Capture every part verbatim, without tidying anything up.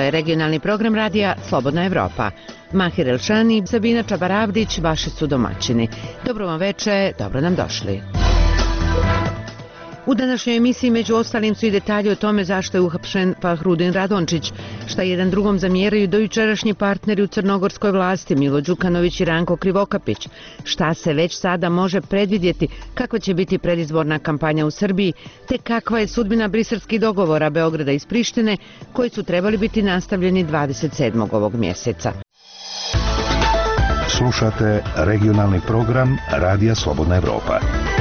je regionalni program radija Slobodna Evropa. Mahir Elšani, Sabina Čabaravdić, vaši su domaćini. Dobro vam veče, dobro nam došli. U današnjoj emisiji među ostalim su i detalji o tome zašto je uhapšen Fahrudin Radončić, šta jedan drugom zamjeraju dojučerašnji partneri u crnogorskoj vlasti Milo Đukanović i Ranko Krivokapić, šta se već sada može predvidjeti, kakva će biti predizborna kampanja u Srbiji, te kakva je sudbina briselskih dogovora Beograda iz Prištine, koji su trebali biti nastavljeni dvadeset sedmog ovog mjeseca. Slušate regionalni program Radija Slobodna Evropa.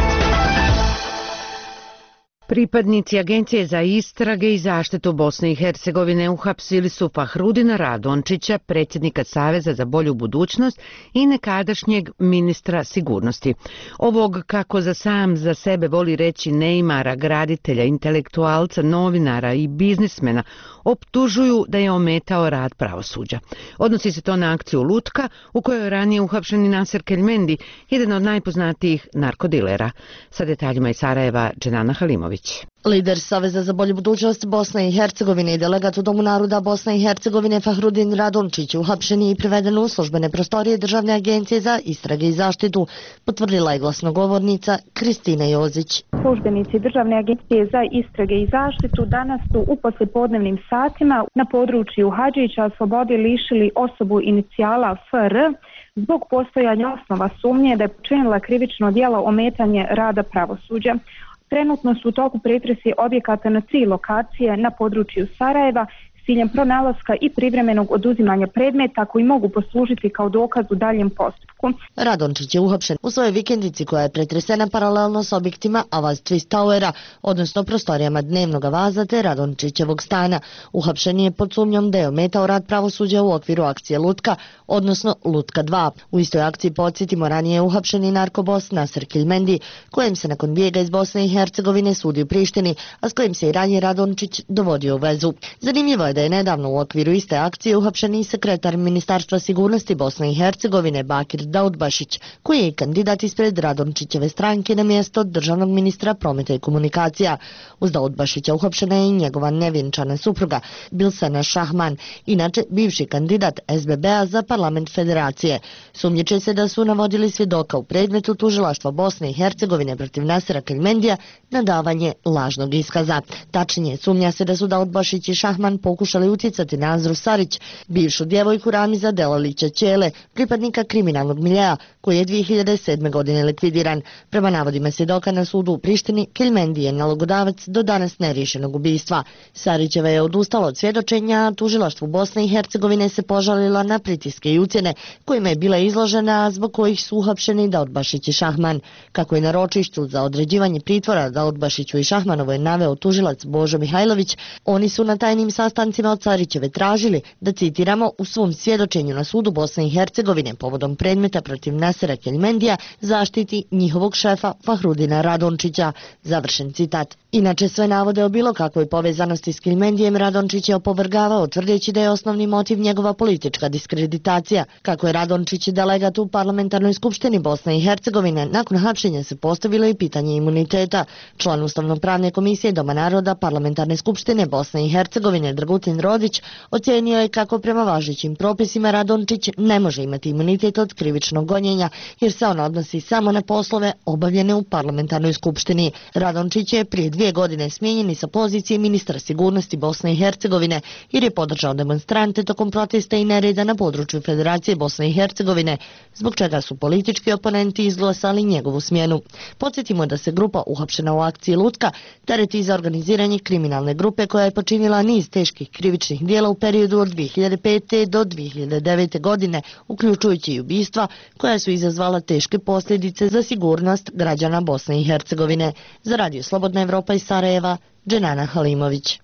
Pripadnici Agencije za istrage i zaštitu Bosne i Hercegovine uhapsili su Fahrudina Radončića, predsjednika Saveza za bolju budućnost i nekadašnjeg ministra sigurnosti. Ovog, kako za sam za sebe voli reći, neimara, graditelja, intelektualca, novinara i biznismena, optužuju da je ometao rad pravosuđa. Odnosi se to na akciju Lutka, u kojoj je ranije uhapšeni Naser Keljmendi, jedan od najpoznatijih narkodilera. Sa detaljima iz Sarajeva, Dženana Halimović. Lider Saveza za bolju budućnost Bosne i Hercegovine i delegat u Domu naroda Bosne i Hercegovine Fahrudin Radončić uhapšen i priveden u službene prostorije Državne agencije za istrage i zaštitu, potvrdila je glasnogovornica Kristina Jozić. Službenici Državne agencije za istrage i zaštitu danas su u poslijepodnevnim satima na području Hadžića slobode lišili osobu inicijala F R zbog postojanja osnova sumnje da je počinila krivično djelo ometanje rada pravosuđa. Trenutno su u toku pretresi objekata na tri lokacije na području Sarajeva s ciljem pronalaska i privremenog oduzimanja predmeta koji mogu poslužiti kao dokaz u daljem postupku. Radončić je uhapšen u svojoj vikendici koja je pretresena paralelno s objektima Avaz Twist Towera, odnosno prostorijama dnevnog vaza te Radončićevog stana. Uhapšen je pod sumnjom da je ometao rad pravosuđa u okviru akcije Lutka, odnosno Lutka dva. U istoj akciji, podsjetimo, ranije je uhapšeni narkobos Naser Keljmendi, kojem se nakon bijega iz Bosne i Hercegovine sudi u Prištini, a s kojim se i ranije Radončić dovodio u vezu. Zanimljivo je da je nedavno u okviru iste akcije uhapšen i sekretar Ministarstva sigurnosti Bosne i Hercegovine Bakir Daudbašić, koji je kandidat ispred Radončićeve stranke na mjesto državnog ministra prometa i komunikacija. Uz Daudbašića uhapšena je i njegova nevjenčana supruga Bilsana Šahman, inače bivši kandidat S B B-a za parlament federacije. Sumnjiče se da su navodili svjedoka u predmetu tužilaštva Bosne i Hercegovine protiv Nasera Keljmendija na davanje lažnog iskaza. Tačnije, sumnja se da su Daudbašić i Šahman pokušali utjecati na Azru Sarić, bivšu djevojku Ramiza Delalića Ćele, pripadnika kriminalnog miljea, koji je dvije hiljade sedme. godine likvidiran. Prema navodima svjedoka na sudu u Prištini, Keljmendi je nalogodavac do danas neriješenog ubistva. Sarićeva je odustala od svjedočenja, a tužilaštvu Bosne i Hercegovine se požalila na pritiske i ucjene kojima je bila izložena, zbog kojih su uhapšeni Daudbašić i Šahman. Kako je na ročištu za određivanje pritvora Daudbašiću i Šahmanovoj naveo tužilac Božo Mihajlović, oni su na tajnim sastancima od Sarićeve tražili da, citiramo, u svom svjedočenju na sudu Bosne i Hercegovine povodom predmeta protiv Nasera Keljmendija zaštiti njihovog šefa Fahrudina Radončića. Završen citat. Inače, sve navode o bilo kakvoj povezanosti s Keljmendijem Radončić je opovrgavao, tvrdeći da je osnovni motiv njegova politička diskreditacija. Kako je Radončić delegat u parlamentarnoj skupštini Bosne i Hercegovine, nakon hapšenja se postavilo i pitanje imuniteta. Član Ustavno-pravne komisije Doma naroda parlamentarne skupštine Bosne i Hercegovine Dragutin Rodić ocijenio je kako prema važećim propisima Radončić ne može imati imunitet od krivičnog gonjenja, jer se on odnosi samo na poslove obavljene u parlamentarnoj skupštini. Radončić je prije dvije godine smijenjen sa pozicije ministra sigurnosti Bosne i Hercegovine jer je podržao demonstrante tokom protesta i nereda na području Federacije Bosne i Hercegovine, zbog čega su politički oponenti izglasali njegovu smjenu. Podsjetimo da se grupa uhapšena u akciji Lutka tereti za organiziranje kriminalne grupe koja je počinila niz teških krivičnih djela u periodu od dvije hiljade pete. do dvije hiljade devete. godine, uključujući i ubistva koja su izazvala teške posljedice za sigurnost građana Bosne i Hercegovine. Za Radio Slobodna Evropa iz Sarajeva, Dženana Halimović.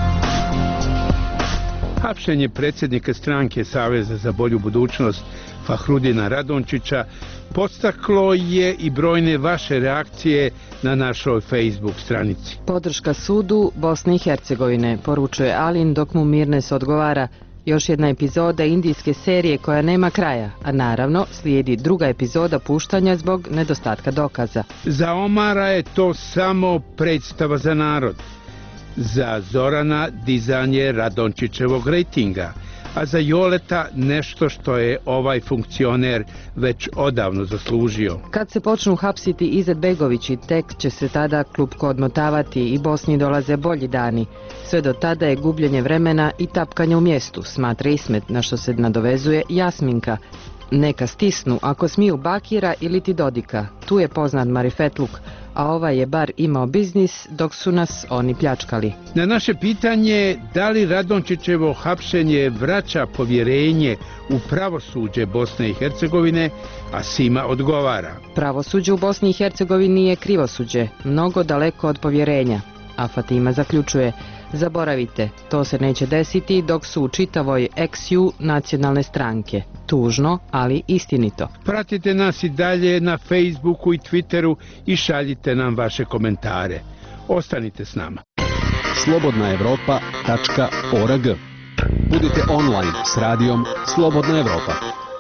Hapšenje predsjednika stranke Saveza za bolju budućnost Fahrudina Radončića podstaklo je i brojne vaše reakcije na našoj Facebook stranici. Podrška sudu Bosne i Hercegovine, poručuje Alin dok mu Mirnes odgovara. Još jedna epizoda indijske serije koja nema kraja, a naravno slijedi druga epizoda puštanja zbog nedostatka dokaza. Za Omara je to samo predstava za narod. Za Zorana dizanje Radončićevog rejtinga, a za Joleta nešto što je ovaj funkcioner već odavno zaslužio. Kad se počnu hapsiti Izetbegovići, tek će se tada klupko odmotavati i Bosni dolaze bolji dani. Sve do tada je gubljenje vremena i tapkanje u mjestu, smatra Ismet, na što se nadovezuje Jasminka. Neka stisnu ako smiju Bakira ili ti Dodika, tu je poznat marifetluk, a ovaj je bar imao biznis dok su nas oni pljačkali. Na naše pitanje da li Radončićevo hapšenje vraća povjerenje u pravosuđe Bosne i Hercegovine, a Sima odgovara. Pravosuđe u Bosni i Hercegovini je krivosuđe, mnogo daleko od povjerenja, a Fatima zaključuje: zaboravite, to se neće desiti dok su u čitavoj eks ju nacionalne stranke. Tužno, ali istinito. Pratite nas i dalje na Facebooku i Twitteru i šaljite nam vaše komentare. Ostanite s nama. slobodna evropa tačka org. Budite online s radijom Slobodna Evropa.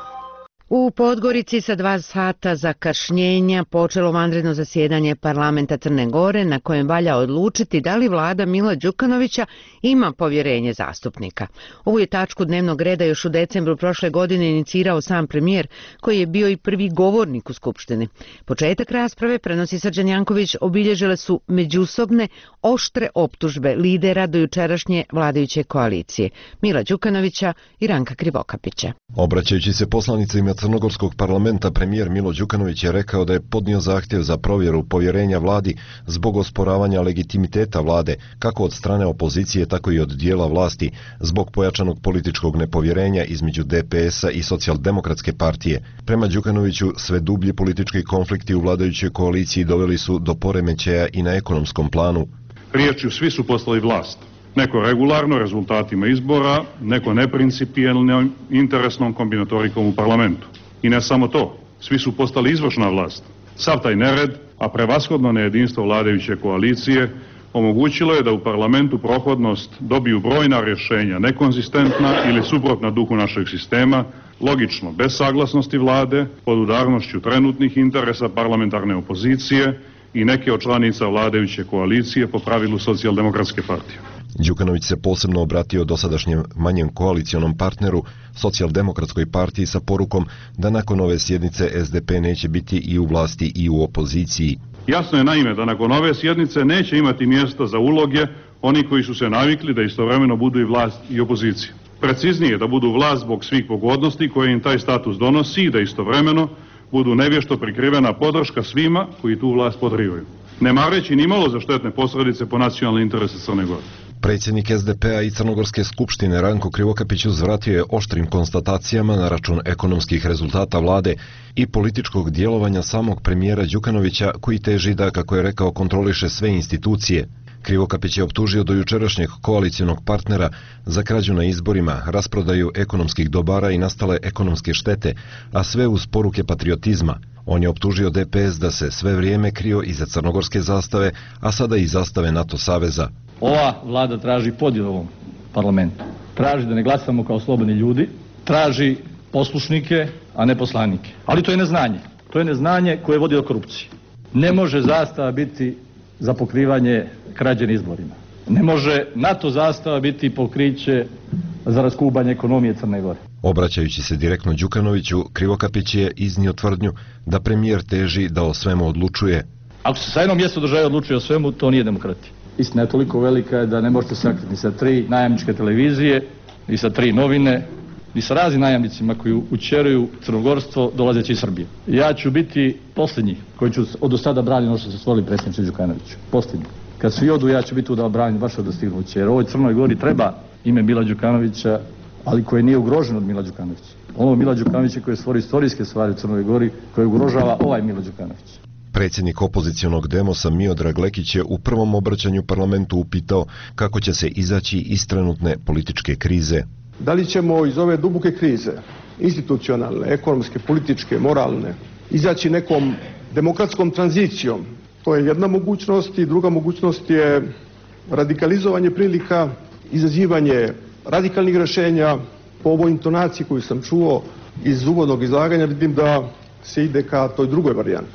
U Podgorici sa dva sata zakašnjenja počelo vanredno zasjedanje parlamenta Crne Gore na kojem valja odlučiti da li vlada Mila Đukanovića ima povjerenje zastupnika. Ovu je tačku dnevnog reda još u decembru prošle godine inicirao sam premijer, koji je bio i prvi govornik u Skupštini. Početak rasprave, prenosi Srđan Janković, obilježile su međusobne oštre optužbe lidera do jučerašnje vladajuće koalicije, Mila Đukanovića i Ranka Krivokapića. Obraćajući se poslanicima Crnogorskog parlamenta, premijer Milo Đukanović je rekao da je podnio zahtjev za provjeru povjerenja vladi zbog osporavanja legitimiteta vlade, kako od strane opozicije, tako i od dijela vlasti, zbog pojačanog političkog nepovjerenja između de pe esa i Socijaldemokratske partije. Prema Đukanoviću, sve dublji politički konflikti u vladajućoj koaliciji doveli su do poremećaja i na ekonomskom planu. Riječju, svi su postali vlast. Neko regularno rezultatima izbora, neko neprincipijelnom interesnom kombinatorikom u parlamentu. I ne samo to, svi su postali izvršna vlast. Sav taj nered, a prevashodno nejedinstvo vladajuće koalicije, omogućilo je da u parlamentu prohodnost dobiju brojna rješenja, nekonzistentna ili suprotna duhu našeg sistema, logično bez saglasnosti vlade, pod udarnošću trenutnih interesa parlamentarne opozicije i neke od članica vladajuće koalicije po pravilu Socijaldemokratske partije. Đukanović se posebno obratio dosadašnjem manjem koalicionom partneru, Socijaldemokratskoj partiji, sa porukom da nakon ove sjednice es de pe neće biti i u vlasti i u opoziciji. Jasno je naime da nakon ove sjednice neće imati mjesta za uloge oni koji su se navikli da istovremeno budu i vlast i opozicija. Preciznije, da budu vlast zbog svih pogodnosti koje im taj status donosi i da istovremeno budu nevješto prikrivena podrška svima koji tu vlast podrivaju, ne mareći ni malo za štetne posljedice po nacionalne interese Crne Gore. Predsjednik es de pe a i Crnogorske skupštine Ranko Krivokapić uzvratio je oštrim konstatacijama na račun ekonomskih rezultata vlade i političkog djelovanja samog premijera Đukanovića, koji teži da, kako je rekao, kontroliše sve institucije. Krivokapić je optužio do jučerašnjeg koalicionog partnera za krađu na izborima, rasprodaju ekonomskih dobara i nastale ekonomske štete, a sve uz poruke patriotizma. On je optužio de pe es da se sve vrijeme krio iza crnogorske zastave, a sada i zastave NATO saveza. Ova vlada traži podjelu ovom parlamentu. Traži da ne glasamo kao slobodni ljudi, traži poslušnike, a ne poslanike. Ali to je neznanje. To je neznanje koje vodi do korupcije. Ne može zastava biti za pokrivanje krađe na izborima. Ne može NATO zastava biti pokriće za raskubanje ekonomije Crne Gore. Obraćajući se direktno Đukanoviću, Krivokapić je iznio tvrdnju da premijer teži da o svemu odlučuje. Ako se sa jednom mjestu države odlučuje o svemu, to nije demokratija. Istina je toliko velika da ne možete sakriti ni sa tri najamničke televizije, ni sa tri novine, ni sa raznim najamnicima koji učeruju crnogorstvo dolazeći iz Srbije. Ja ću biti posljednji koji ću od do sada braniti ono što se stvorili predsjedniče Đukanoviću. Posljednji. Kad svi odu, ja ću biti tu da branim vaše dostignuće. Jer ovoj Crnoj Gori treba ime Mila Đukanovića, ali koje nije ugroženo od Mila Đukanovića. Ono Mila Đukanovića koji stvori istorijske stvari u Crnoj Gori, koje ugrožava ovaj Milo Đukanović. Predsjednik opozicionog Demosa Miodrag Lekić je u prvom obraćanju parlamentu upitao kako će se izaći iz trenutne političke krize. Da li ćemo iz ove duboke krize, institucionalne, ekonomske, političke, moralne, izaći nekom demokratskom tranzicijom? To je jedna mogućnost i druga mogućnost je radikalizovanje prilika, izazivanje radikalnih rješenja. Po ovoj intonaciji koju sam čuo iz uvodnog izlaganja vidim da se ide ka toj drugoj varijanti.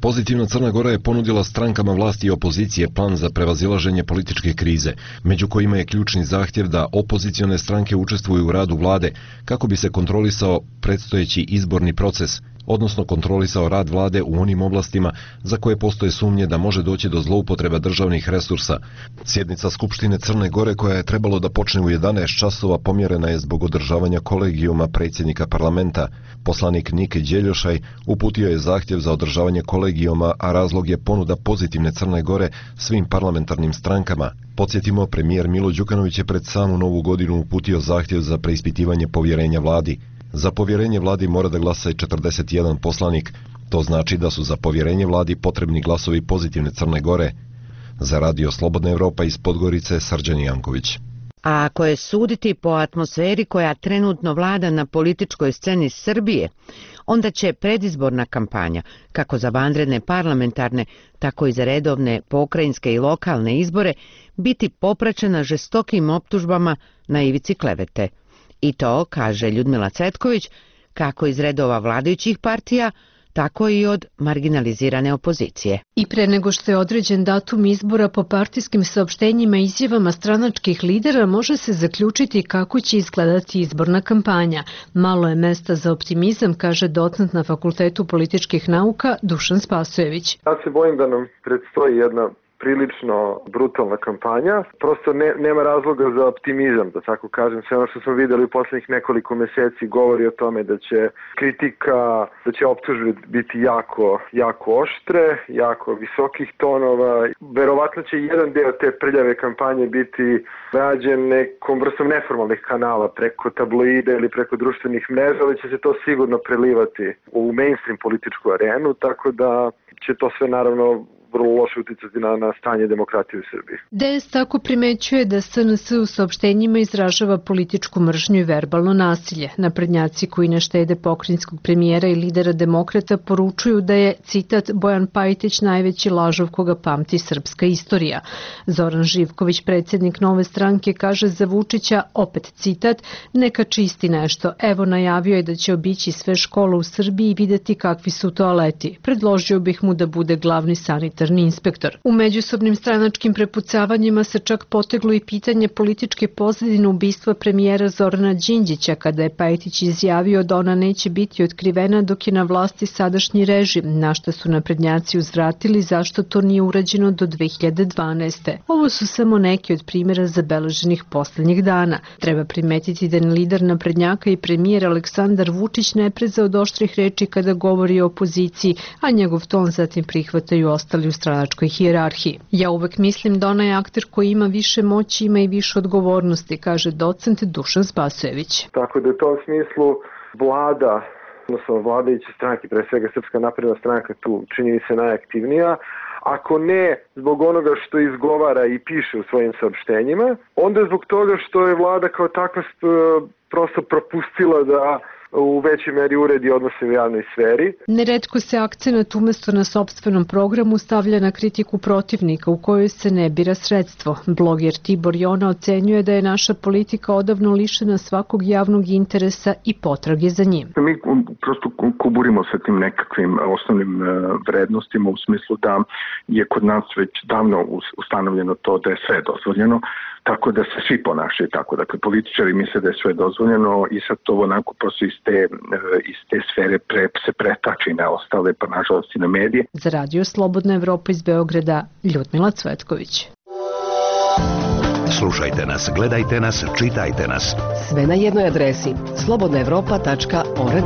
Pozitivna Crna Gora je ponudila strankama vlasti i opozicije plan za prevazilaženje političke krize, među kojima je ključni zahtjev da opozicione stranke učestvuju u radu vlade kako bi se kontrolisao predstojeći izborni proces, odnosno kontrolisao rad vlade u onim oblastima za koje postoje sumnje da može doći do zloupotreba državnih resursa. Sjednica Skupštine Crne Gore, koja je trebalo da počne u jedanaest časova, pomjerena je zbog održavanja kolegijuma predsjednika parlamenta. Poslanik Nike Đeljošaj uputio je zahtjev za održavanje kolegijuma, a razlog je ponuda Pozitivne Crne Gore svim parlamentarnim strankama. Podsjetimo, premijer Milo Đukanović je pred samu novu godinu uputio zahtjev za preispitivanje povjerenja vladi. Za povjerenje vladi mora da glasa i četrdeset jedan poslanik. To znači da su za povjerenje vladi potrebni glasovi Pozitivne Crne Gore. Za Radio Slobodna Evropa iz Podgorice, Srđan Janković. A ako je suditi po atmosferi koja trenutno vlada na političkoj sceni Srbije, onda će predizborna kampanja, kako za vanredne parlamentarne, tako i za redovne pokrajinske i lokalne izbore, biti popraćena žestokim optužbama na ivici klevete. I to, kaže Ljudmila Cvetković, kako iz redova vladajućih partija, tako i od marginalizirane opozicije. I pre nego što je određen datum izbora, po partijskim saopštenjima i izjavama stranačkih lidera može se zaključiti kako će izgledati izborna kampanja. Malo je mesta za optimizam, kaže docent na Fakultetu političkih nauka Dušan Spasojević. Ja se bojim da nam predstoji jedna prilično brutalna kampanja. Prosto ne, nema razloga za optimizam, da tako kažem. Sve ono što smo videli u posljednjih nekoliko meseci govori o tome da će kritika, da će optužbe biti jako, jako oštre, jako visokih tonova. Verovatno će jedan deo te prljave kampanje biti rađen nekom vrstom neformalnih kanala preko tabloide ili preko društvenih mreža, ali će se to sigurno prelivati u mainstream političku arenu, tako da će to sve naravno vrlo loše uticati na, na stanje demokratije u Srbiji. D S tako primećuje da S N S u saopštenjima izražava političku mržnju i verbalno nasilje. Naprednjaci koji ne štede pokrajinskog premijera i lidera demokrata poručuju da je, citat, Bojan Pajtić najveći lažov koga pamti srpska istorija. Zoran Živković, predsjednik Nove stranke, kaže za Vučića, opet citat, neka čisti nešto. Evo, najavio je da će obići sve škole u Srbiji i videti kakvi su toaleti. Predložio bih mu da bude glavni sanitar inspektor. U međusobnim stranačkim prepucavanjima se čak poteglo i pitanje političke pozadine ubistva premijera Zorana Đinđića, kada je Pajtić izjavio da ona neće biti otkrivena dok je na vlasti sadašnji režim, na što su naprednjaci uzvratili zašto to nije urađeno do dve hiljade dvanaeste. Ovo su samo neki od primjera zabeleženih poslednjih dana. Treba primetiti da je lider naprednjaka i premijer Aleksandar Vučić ne preza od oštrih reči kada govori o opoziciji, a njegov ton zatim prihvataju ostali u stranačkoj hijerarhiji. Ja uvek mislim da onaj akter koji ima više moći ima i više odgovornosti, kaže docent Dušan Spasojević. Tako da u tom smislu vlada, odnosno vladajuće stranke, pre svega Srpska napredna stranka tu čini se najaktivnija, ako ne zbog onoga što izgovara i piše u svojim saopštenjima, onda zbog toga što je vlada kao takva prosto propustila da u većoj meri uredi odnose u javnoj sferi. Neretko se akcenat umesto na sopstvenom programu stavlja na kritiku protivnika u kojoj se ne bira sredstvo. Bloger Tibor Jona ocenjuje da je naša politika odavno lišena svakog javnog interesa i potrage za njim. Mi prosto kuburimo sa tim nekakvim osnovnim vrednostima u smislu da je kod nas već davno ustanovljeno to da je sve dozvoljeno, tako da se svi ponašaju tako. Dakle, političari misle da je sve dozvoljeno i sad to onako prosto iz te, iz te sfere pre, se pretači na ostale, pa nažalost i na medije. Za Radio Slobodna Evropa iz Beograda, Ljudmila Cvetković. Slušajte nas, gledajte nas, čitajte nas. Sve na jednoj adresi slobodna evropa tačka org.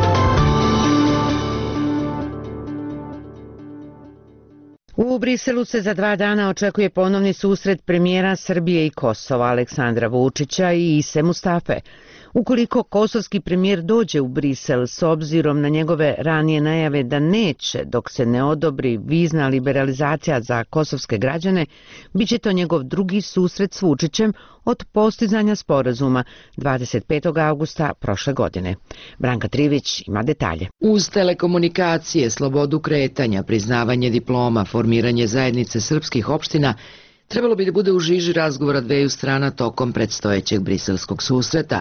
U Briselu se za dva dana očekuje ponovni susret premijera Srbije i Kosova Aleksandra Vučića i Ise Mustafe. Ukoliko kosovski premijer dođe u Brisel s obzirom na njegove ranije najave da neće dok se ne odobri vizna liberalizacija za kosovske građane, bit će to njegov drugi susret s Vučićem od postizanja sporazuma dvadeset petog avgusta prošle godine. Branka Trivić ima detalje. Uz telekomunikacije, slobodu kretanja, priznavanje diploma, formiranje zajednice srpskih opština, trebalo bi da bude u žiži razgovora dveju strana tokom predstojećeg briselskog susreta.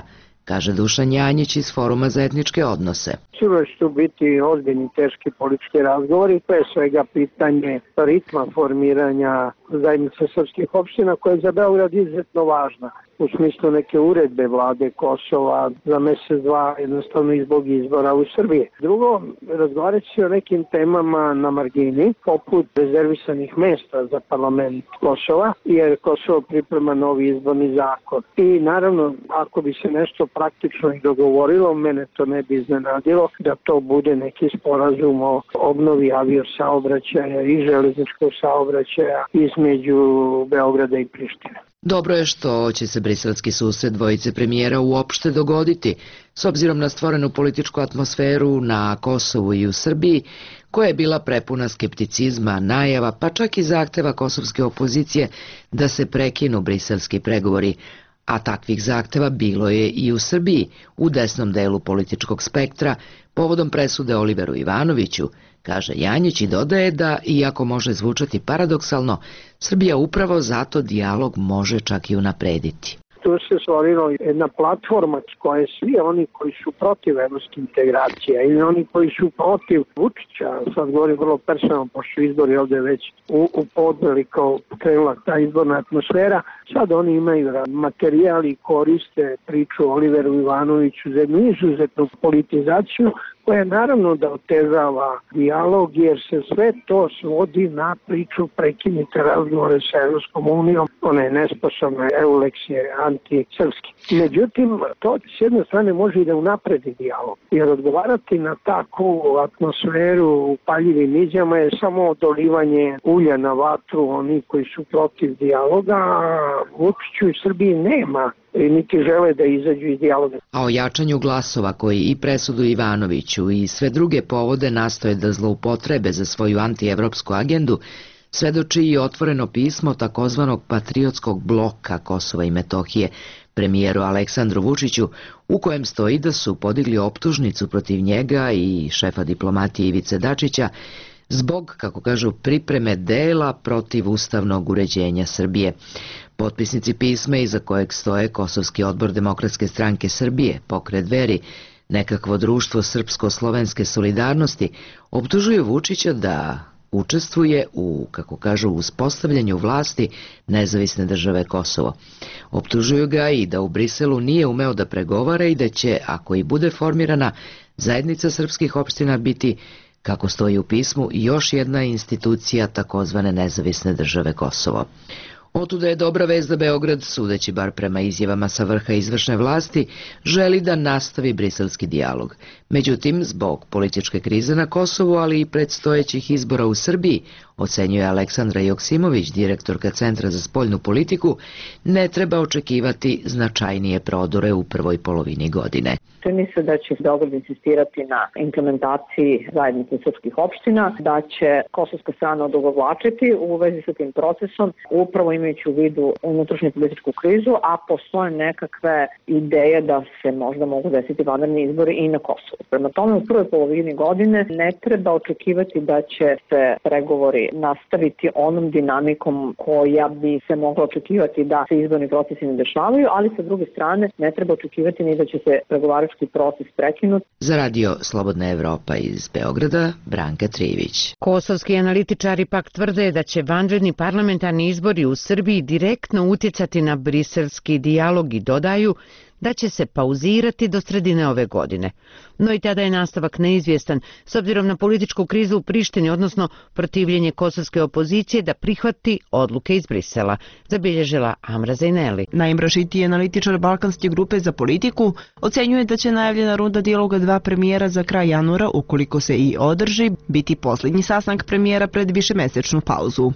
kaže Dušan Janjić iz Foruma za etničke odnose. Sigurno će tu biti ozbiljni teški politički razgovori, pre svega pitanje ritma formiranja zajednice srpskih opština koja je za Beograd izuzetno važna u smislu neke uredbe vlade Kosova za mesec dva, jednostavno i zbog izbora u Srbiji. Drugo, razgovarat će o nekim temama na margini, poput rezervisanih mesta za parlament Kosova, jer Kosovo priprema novi izborni zakon. I naravno, ako bi se nešto praktično i dogovorilo, mene to ne bi iznenadilo da to bude neki sporazum o obnovi aviosaobraćaja i železničkog saobraćaja između Beograda i Prištine. Dobro je što će se briselski susret dvojice premijera uopšte dogoditi, s obzirom na stvorenu političku atmosferu na Kosovu i u Srbiji, koja je bila prepuna skepticizma, najava, pa čak i zahteva kosovske opozicije da se prekinu briselski pregovori, a takvih zahteva bilo je i u Srbiji, u desnom delu političkog spektra, povodom presude Oliveru Ivanoviću, kaže Janjić i dodaje da, iako može zvučati paradoksalno, Srbija upravo zato dijalog može čak i unaprediti. Tu se stvorila jedna platforma koje svi oni koji su protiv evropskih integracija ili oni koji su protiv Vučića, sad govorim vrlo personalno, pošto izbori ovde već u, u podneli kao krenula ta izborna atmosfera, sad oni imaju materijal i koriste priču o Oliveru Ivanoviću za jednu izuzetnu politizaciju koja naravno da otežava dijalog, jer se sve to svodi na priču prekinite razgovore sa Evropskom unijom, ona je nesposobna, Euleks je antisrpski. Međutim, to s jedne strane može i da unapredi dijalog, jer odgovarati na takvu atmosferu u paljivim izjama je samo dolivanje ulja na vatru onih koji su protiv dijaloga, a Vučiću i Srbiji nema i niti žele da izađu iz dijaloga. A o jačanju glasova koji i presudu Ivanoviću i sve druge povode nastoje da zloupotrebe za svoju antievropsku agendu, svedoči i otvoreno pismo takozvanog patriotskog bloka Kosova i Metohije premijeru Aleksandru Vučiću, u kojem stoji da su podigli optužnicu protiv njega i šefa diplomatije Ivice Dačića zbog, kako kažu, pripreme dela protiv ustavnog uređenja Srbije. Potpisnici pisma iza kojeg stoje Kosovski odbor Demokratske stranke Srbije, Pokret Dveri, nekakvo društvo srpsko-slovenske solidarnosti, optužuju Vučića da učestvuje u, kako kažu, uspostavljanju vlasti nezavisne države Kosovo. Optužuju ga i da u Briselu nije umeo da pregovara i da će, ako i bude formirana, zajednica srpskih opština biti, kako stoji u pismu, još jedna institucija takozvane nezavisne države Kosovo. Otuda je dobra vest da Beograd, sudeći bar prema izjavama sa vrha izvršne vlasti, želi da nastavi briselski dijalog. Međutim, zbog političke krize na Kosovu, ali i predstojećih izbora u Srbiji, ocenjuje Aleksandra Joksimović, direktorka Centra za spoljnu politiku, ne treba očekivati značajnije prodore u prvoj polovini godine. Čini se da će Beograd insistirati na implementaciji zajednice srpskih opština, da će kosovska strana odugovlačiti u vezi sa tim procesom, upravo imajući u vidu unutrašnju političku krizu, a postoje nekakve ideje da se možda mogu desiti vanredni izbori i na Kosovu. Prema tome, u prvoj polovini godine ne treba očekivati da će se pregovori nastaviti onom dinamikom koja bi se mogla očekivati da se izborni procesi ne dešavaju, ali sa druge strane ne treba očekivati ni da će se pregovarački proces prekinuti. Za radio Slobodna Evropa iz Beograda, Branka Trivić. Kosovski analitičari pak tvrde da će vanredni parlamentarni izbori u Srbiji direktno utjecati na briselski dijalog i dodaju da će se pauzirati do sredine ove godine. No i tada je nastavak neizvjestan, s obzirom na političku krizu u Prištini, odnosno protivljenje kosovske opozicije da prihvati odluke iz Brisela, zabilježila Amra Zajneli. Naim Rašiti, analitičar Balkanske grupe za politiku, ocenjuje da će najavljena runda dijaloga dva premijera za kraj januara, ukoliko se i održi, biti posljednji sastanak premijera pred višemesečnu pauzu.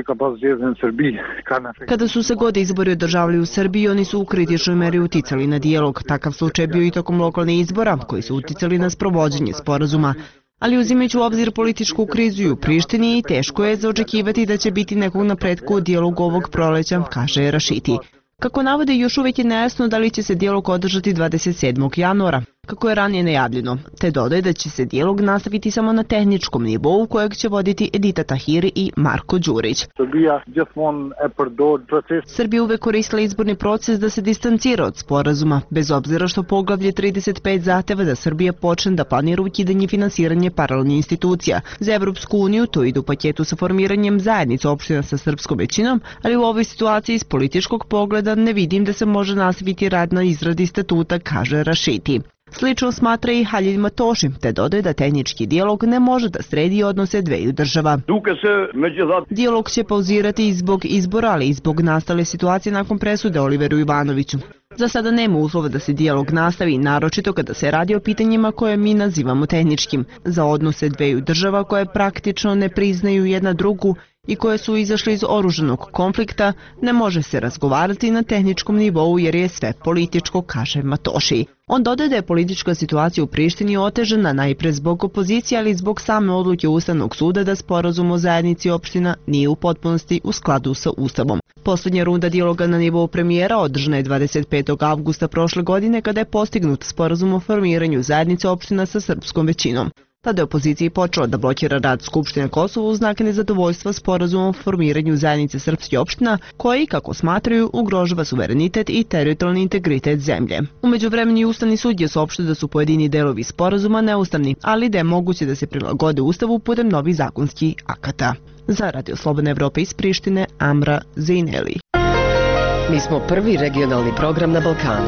Kada su se god izbori održavali u Srbiji, oni su u kritičnoj meri uticali na dijalog. Takav slučaj bio i tokom lokalnih izbora, koji su uticali na sprovođenje sporazuma. Ali uzimajući u obzir političku krizu u Prištini, teško je za očekivati da će biti nekog napretka u dijalogu ovog proleća, kaže Rašiti. Kako navode, još uvijek je nejasno da li će se dijalog održati dvadeset sedmog januara. kako je ranije najavljeno, te dodaje da će se dijalog nastaviti samo na tehničkom nivou kojeg će voditi Edita Tahiri i Marko Đurić. Srbija uvek koristila izborni proces da se distancira od sporazuma, bez obzira što poglavlje trideset pet zahteva da Srbija počne da planira ukidanje finansiranje paralelnih institucija. Za Evropsku uniju to ide u paketu sa formiranjem zajednice opština sa srpskom većinom, ali u ovoj situaciji iz političkog pogleda ne vidim da se može nastaviti rad na izradi statuta, kaže Rašiti. Slično smatra i Halil Matoši, te dodaje da tehnički dijalog ne može da sredi odnose dveju država. Dijalog će pauzirati i zbog izbora, ali i zbog nastale situacije nakon presude Oliveru Ivanoviću. Za sada nema uslova da se dijalog nastavi, naročito kada se radi o pitanjima koje mi nazivamo tehničkim. Za odnose dveju država koje praktično ne priznaju jedna drugu i koje su izašle iz oružanog konflikta, ne može se razgovarati na tehničkom nivou jer je sve političko, kaže Matoši. On dodaje da je politička situacija u Prištini otežana najpre zbog opozicije, ali i zbog same odluke Ustavnog suda da sporazum o zajednici opština nije u potpunosti u skladu sa Ustavom. Poslednja runda dijaloga na nivou premijera održana je dvadeset petog avgusta prošle godine kada je postignut sporazum o formiranju zajednice opština sa srpskom većinom. Tada je opoziciji počela da blokira rad Skupštine Kosova u znak nezadovoljstva sporazumom o formiranju zajednice srpskih opština, koji, kako smatraju, ugrožava suverenitet i teritorijalni integritet zemlje. U međuvremenu Ustavni sud je saopštio da su pojedini delovi sporazuma neustavni, ali da je moguće da se prilagode Ustavu putem novih zakonskih akata. Za Radio Slobodne Evrope iz Prištine, Amra Zeineli. Mi smo prvi regionalni program na Balkanu.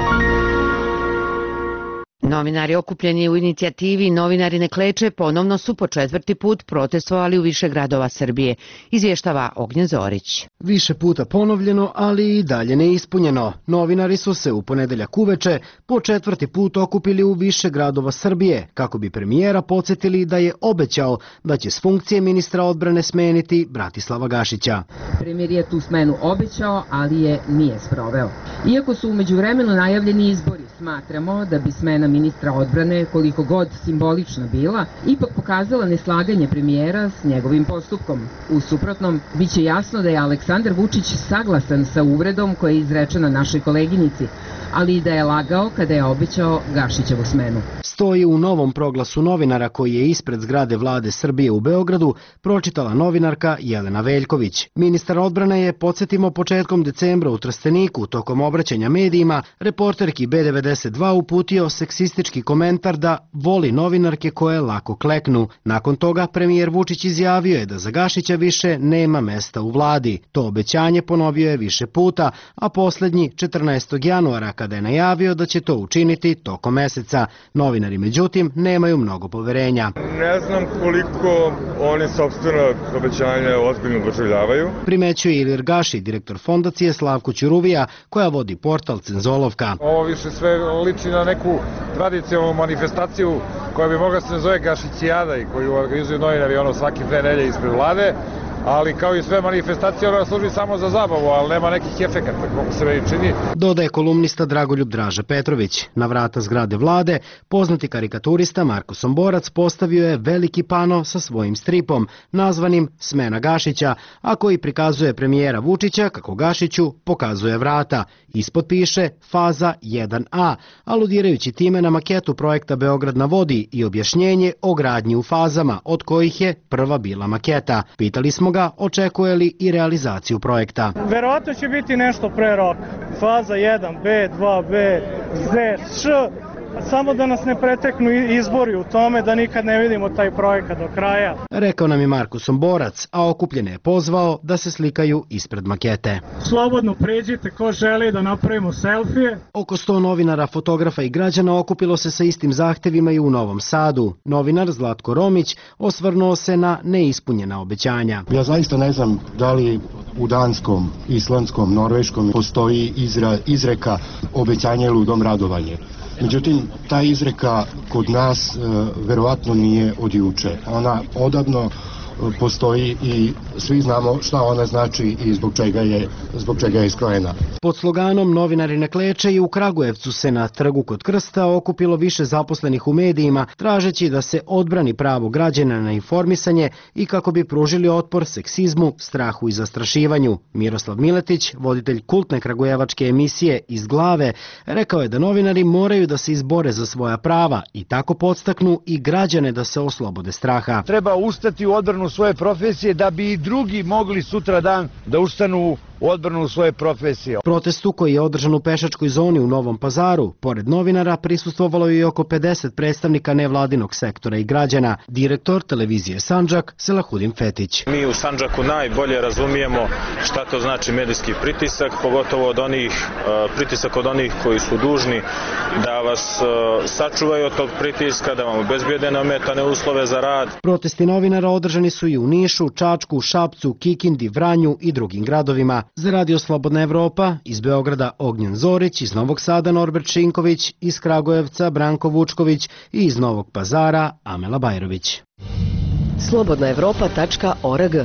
Novinari okupljeni u inicijativi Novinari ne kleče ponovno su po četvrti put protestovali u više gradova Srbije, izvještava Ognjen Zorić. Više puta ponovljeno, ali i dalje neispunjeno. Novinari su se u ponedeljak uveče po četvrti put okupili u više gradova Srbije, kako bi premijera podsjetili da je obećao da će s funkcije ministra odbrane smeniti Bratislava Gašića. Premijer je tu smenu obećao, ali je nije sproveo. Iako su u međuvremenu najavljeni izbori, smatramo da bi smena ministra odbrane, koliko god simbolična bila, ipak pokazala neslaganje premijera s njegovim postupkom. U suprotnom, bit će jasno da je Aleksandar Vučić saglasan sa uvredom koja je izrečena našoj koleginici, ali i da je lagao kada je obećao Gašićevu smenu. Stoji u novom proglasu novinara koji je ispred zgrade vlade Srbije u Beogradu pročitala novinarka Jelena Veljković. Ministar odbrane je, podsjetimo, početkom decembra u Trsteniku tokom obraćanja medijima reporterki B devedeset dva uputio seksistički komentar da voli novinarke koje lako kleknu. Nakon toga premijer Vučić izjavio je da za Gašića više nema mesta u vladi. To obećanje ponovio je više puta, a poslednji četrnaestog januara kada je najavio da će to učiniti tokom meseca. Novinari, međutim, nemaju mnogo poverenja. Ne znam koliko oni sopstveno obećanja ozbiljno doživljavaju. Primećuje Ilir Gaši, direktor fondacije Slavko Ćuruvija, koja vodi portal Cenzolovka. Ovo više sve liči na neku tradicionalnu manifestaciju koja bi mogla se zove Gašićijada i koju organizuju novinari ono svaki dve nelje ispred vlade, ali kao i sve manifestacije ona služi samo za zabavu, ali nema nekih efekata, kako se meni čini. Dodaje kolumnista Dragoljub Draža Petrović. Na vrata zgrade vlade, poznati karikaturista Marko Somborac postavio je veliki pano sa svojim stripom, nazvanim Smena Gašića, a koji prikazuje premijera Vučića kako Gašiću pokazuje vrata. Ispod piše faza jedan a, aludirajući time na maketu projekta Beograd na vodi i objašnjenje o gradnji u fazama, od kojih je prva bila maketa. Pitali smo ga očekuje li i realizaciju projekta. Verovatno će biti nešto pre roka. Faza jedan be, dva be, ze, š, samo da nas ne preteknu izbori u tome da nikad ne vidimo taj projekat do kraja. Rekao nam je Marko Somborac, a okupljene je pozvao da se slikaju ispred makete. Slobodno pređite ko želi da napravimo selfije. Oko sto novinara, fotografa i građana okupilo se sa istim zahtevima i u Novom Sadu. Novinar Zlatko Romić osvrnuo se na neispunjena obećanja. Ja zaista ne znam da li u danskom, islandskom, norveškom postoji izra, izreka obećanje ludom radovanje. Međutim, ta izreka kod nas e, verovatno nije od juče. Ona odavno postoji i svi znamo šta ona znači i zbog čega je, zbog čega je iskrojena. Pod sloganom Novinari ne kleče i u Kragujevcu se na Trgu kod Krsta okupilo više zaposlenih u medijima, tražeći da se odbrani pravo građana na informisanje i kako bi pružili otpor seksizmu, strahu i zastrašivanju. Miroslav Miletić, voditelj kultne kragujevačke emisije Iz glave, rekao je da novinari moraju da se izbore za svoja prava i tako podstaknu i građane da se oslobode straha. Treba ustati u odbranu svoje profesije da bi i drugi mogli sutra dan da ustanu u odbranu svoje profesije. Protestu koji je održan u pešačkoj zoni u Novom Pazaru, pored novinara, prisustvovalo je i oko pedeset predstavnika nevladinog sektora i građana. Direktor televizije Sandžak, Selahudin Fetić. Mi u Sandžaku najbolje razumijemo šta to znači medijski pritisak, pogotovo od onih, pritisak od onih koji su dužni da vas sačuvaju od tog pritiska, da vam obezbijede neometane uslove za rad. Protesti novinara održani su i u Nišu, Čačku, Šapcu, Kikindi, Vranju i drugim gradovima. Za Radio Slobodna Evropa, iz Beograda Ognjen Zorić, iz Novog Sada Norbert Šinković, iz Kragujevca Branko Vučković i iz Novog Pazara Amela Bajrović. slobodna evropa tačka org.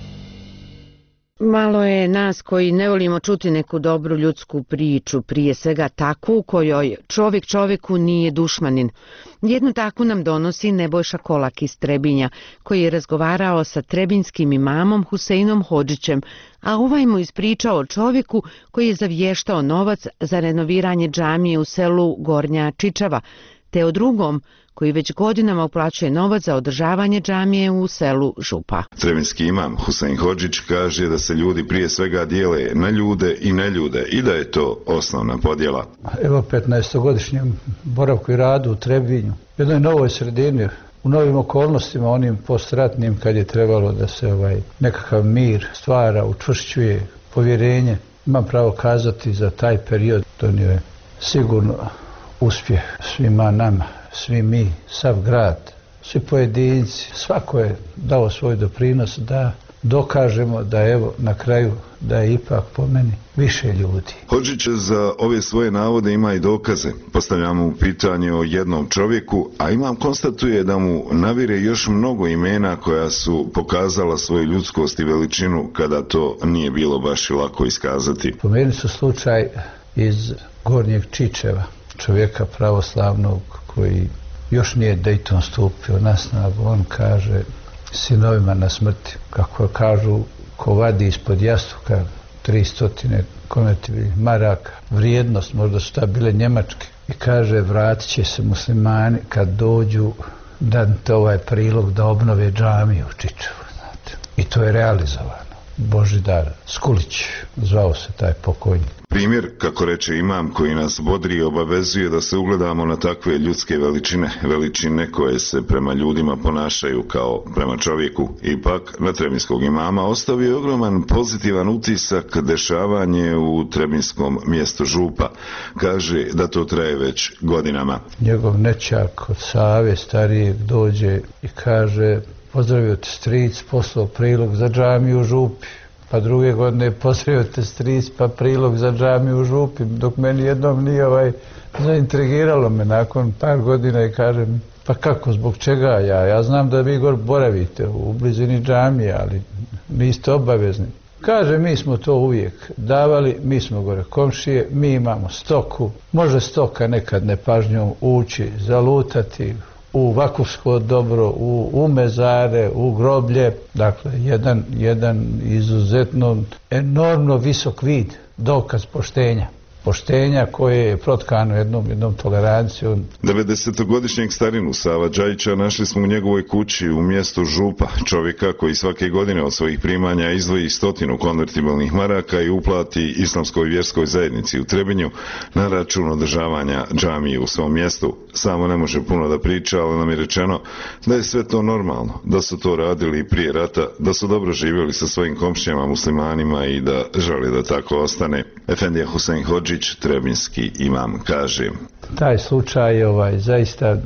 Malo je nas koji ne volimo čuti neku dobru ljudsku priču, prije svega takvu u kojoj čovjek čovjeku nije dušmanin. Jednu takvu nam donosi Nebojša Kolak iz Trebinja, koji je razgovarao sa trebinjskim imamom Huseinom Hodžićem, a ovaj mu ispričao o čovjeku koji je zavještao novac za renoviranje džamije u selu Gornja Čičava, te o drugom koji već godinama uplaćuje novac za održavanje džamije u selu Župa. Trebinjski imam Husein Hodžić kaže da se ljudi prije svega dijele na ljude i neljude i da je to osnovna podjela. Evo petnaestogodišnjem boravku i radu u Trebinju, u jednoj novoj sredini, u novim okolnostima, onim postratnim kad je trebalo da se ovaj nekakav mir stvara, učvršćuje povjerenje. Imam pravo kazati za taj period donio je sigurno uspjeh svima nama, svi mi, sav grad, svi pojedinci, svako je dao svoj doprinos da dokažemo da evo na kraju da je ipak po meni više ljudi. Hodžić za ove svoje navode ima i dokaze. Postavljamo mu pitanje o jednom čovjeku, a imam konstatuje da mu navire još mnogo imena koja su pokazala svoju ljudskost i veličinu kada to nije bilo baš i lako iskazati. Po meni su slučaj iz Gornjeg Čičeva, čovjeka pravoslavnog koji još nije Dejton stupio na snagu. On kaže sinovima na smrti, kako kažu, ko vadi ispod jastuka tristotine konvertibilnih maraka, vrijednost, možda su ta bile njemačke, i kaže vratit će se muslimani kad dođu dante ovaj prilog da obnove džamiju u Čičevu, znate. I to je realizovano. Božidar Skulić, zvao se taj pokojnik. Primjer, kako reče imam, koji nas bodri i obavezuje da se ugledamo na takve ljudske veličine, veličine koje se prema ljudima ponašaju kao prema čovjeku. Ipak, na trebinjskog imama ostavio je ogroman pozitivan utisak dešavanje u trebinskom mjestu Župa. Kaže da to traje već godinama. Njegov nećak od Save starijeg dođe i kaže: pozdravio te stric, poslao prilog za džamiju u Župi. Pa druge godine pozdravio te stric, pa prilog za džamiju u Župi. Dok meni jednom nije ovaj, zaintrigiralo me nakon par godina i kažem: pa kako, zbog čega ja? Ja znam da vi gore boravite u blizini džamije, ali niste obavezni. Kaže, mi smo to uvijek davali, mi smo gore komšije, mi imamo stoku. Može stoka nekad nepažnjom ući, zalutati u vakufsko dobro, u, u mezare, u groblje. Dakle, jedan, jedan izuzetno enormno visok vid, dokaz poštenja. Poštenja koje je protkano jednom, jednom tolerancijom. devedesetogodišnjeg starinu Sava Đajića našli smo u njegovoj kući u mjestu Župa, čovjeka koji svake godine od svojih primanja izdvoji stotinu konvertibilnih maraka i uplati islamskoj vjerskoj zajednici u Trebinju na račun održavanja džamije u svom mjestu. Samo ne može puno da priča, ali nam je rečeno da je sve to normalno, da su to radili i prije rata, da su dobro živjeli sa svojim komšijama muslimanima i da želi da tako ostane. Efendija Husein Hodžić, trebinjski imam, kaže: taj slučaj ovaj, zaista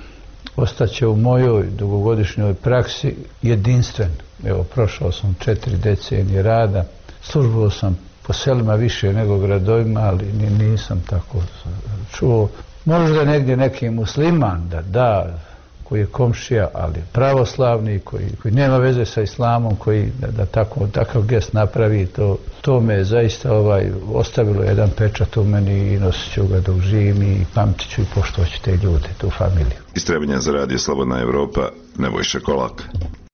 ostaće u mojoj dugogodišnjoj praksi jedinstven. Evo, prošao sam četiri decenije rada, službovao sam po selima više nego gradovima, ali nisam tako čuo. Možda negdje neki musliman da da, koji je komšija, ali pravoslavni, koji, koji nema veze sa islamom, koji da, da tako, takav gest napravi, to, to me zaista ovaj, ostavilo jedan pečat u meni i nosit ću ga dok živim i pamtit ću i poštovaću te ljude, tu familiju. Istrebljenja za Radio Slobodna Evropa, Nebojša Kolak.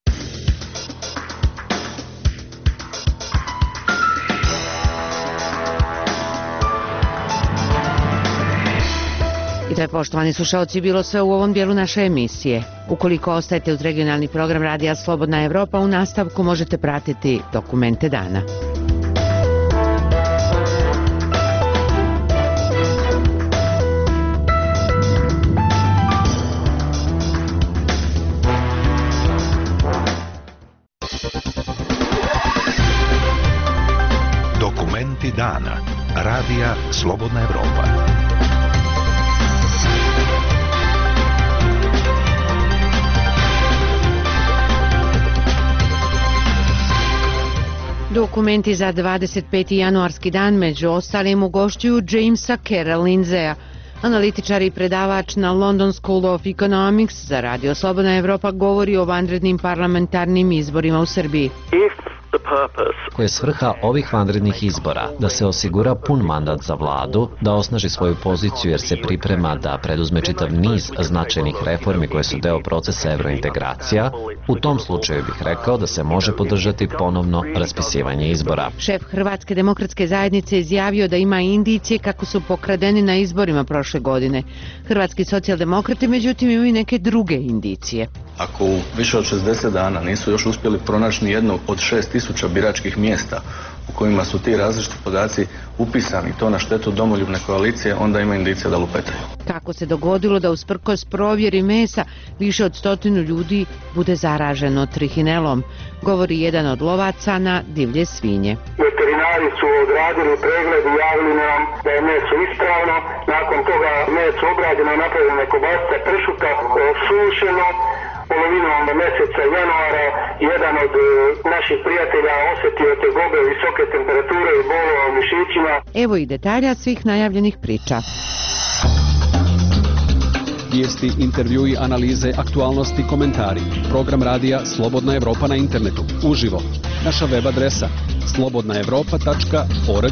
I to je, poštovani slušalci, bilo sve u ovom dijelu naše emisije. Ukoliko ostajete uz regionalni program Radija Slobodna Evropa, u nastavku možete pratiti dokumente dana. Dokumenti dana. Radija Slobodna Evropa. Dokumenti za dvadeset peti januarski dan među ostalim ugošćuju Jamesa Carra Lindsaya, analitičar i predavač na London School of Economics. Za Radio Slobodna Evropa govori o vanrednim parlamentarnim izborima u Srbiji. Koja je svrha ovih vanrednih izbora? Da se osigura pun mandat za vladu, da osnaži svoju poziciju jer se priprema da preduzme čitav niz značajnih reformi koje su deo procesa evrointegracija. U tom slučaju bih rekao da se može podržati ponovno raspisivanje izbora. Šef Hrvatske demokratske zajednice izjavio da ima indicije kako su pokradeni na izborima prošle godine. Hrvatski socijaldemokrati međutim imaju neke druge indicije. Ako u više od šezdeset dana nisu još uspjeli pronaći ni jedno od šest tisuća biračkih mjesta u kojima su ti različiti podaci upisani, to na štetu domoljubne koalicije, onda ima indicija da lupetaju. Kako se dogodilo da usprkos provjeri mesa više od stotinu ljudi bude zaraženo trihinelom, govori jedan od lovaca na divlje svinje. Veterinari su odradili pregled i javili nam da je meso ispravno, nakon toga meso obrađeno, napravljeno kobasica pršuta, sušeno. Polovinom mjeseca januara jedan od naših prijatelja osjetio tegobe, visoke temperature i bolova u mišićima. Evo i detalja svih najavljenih priča. Vijesti, intervjui, analize, aktualnosti, komentari. Program radija Slobodna Evropa na internetu. Uživo. Naša web adresa slobodna evropa tačka org.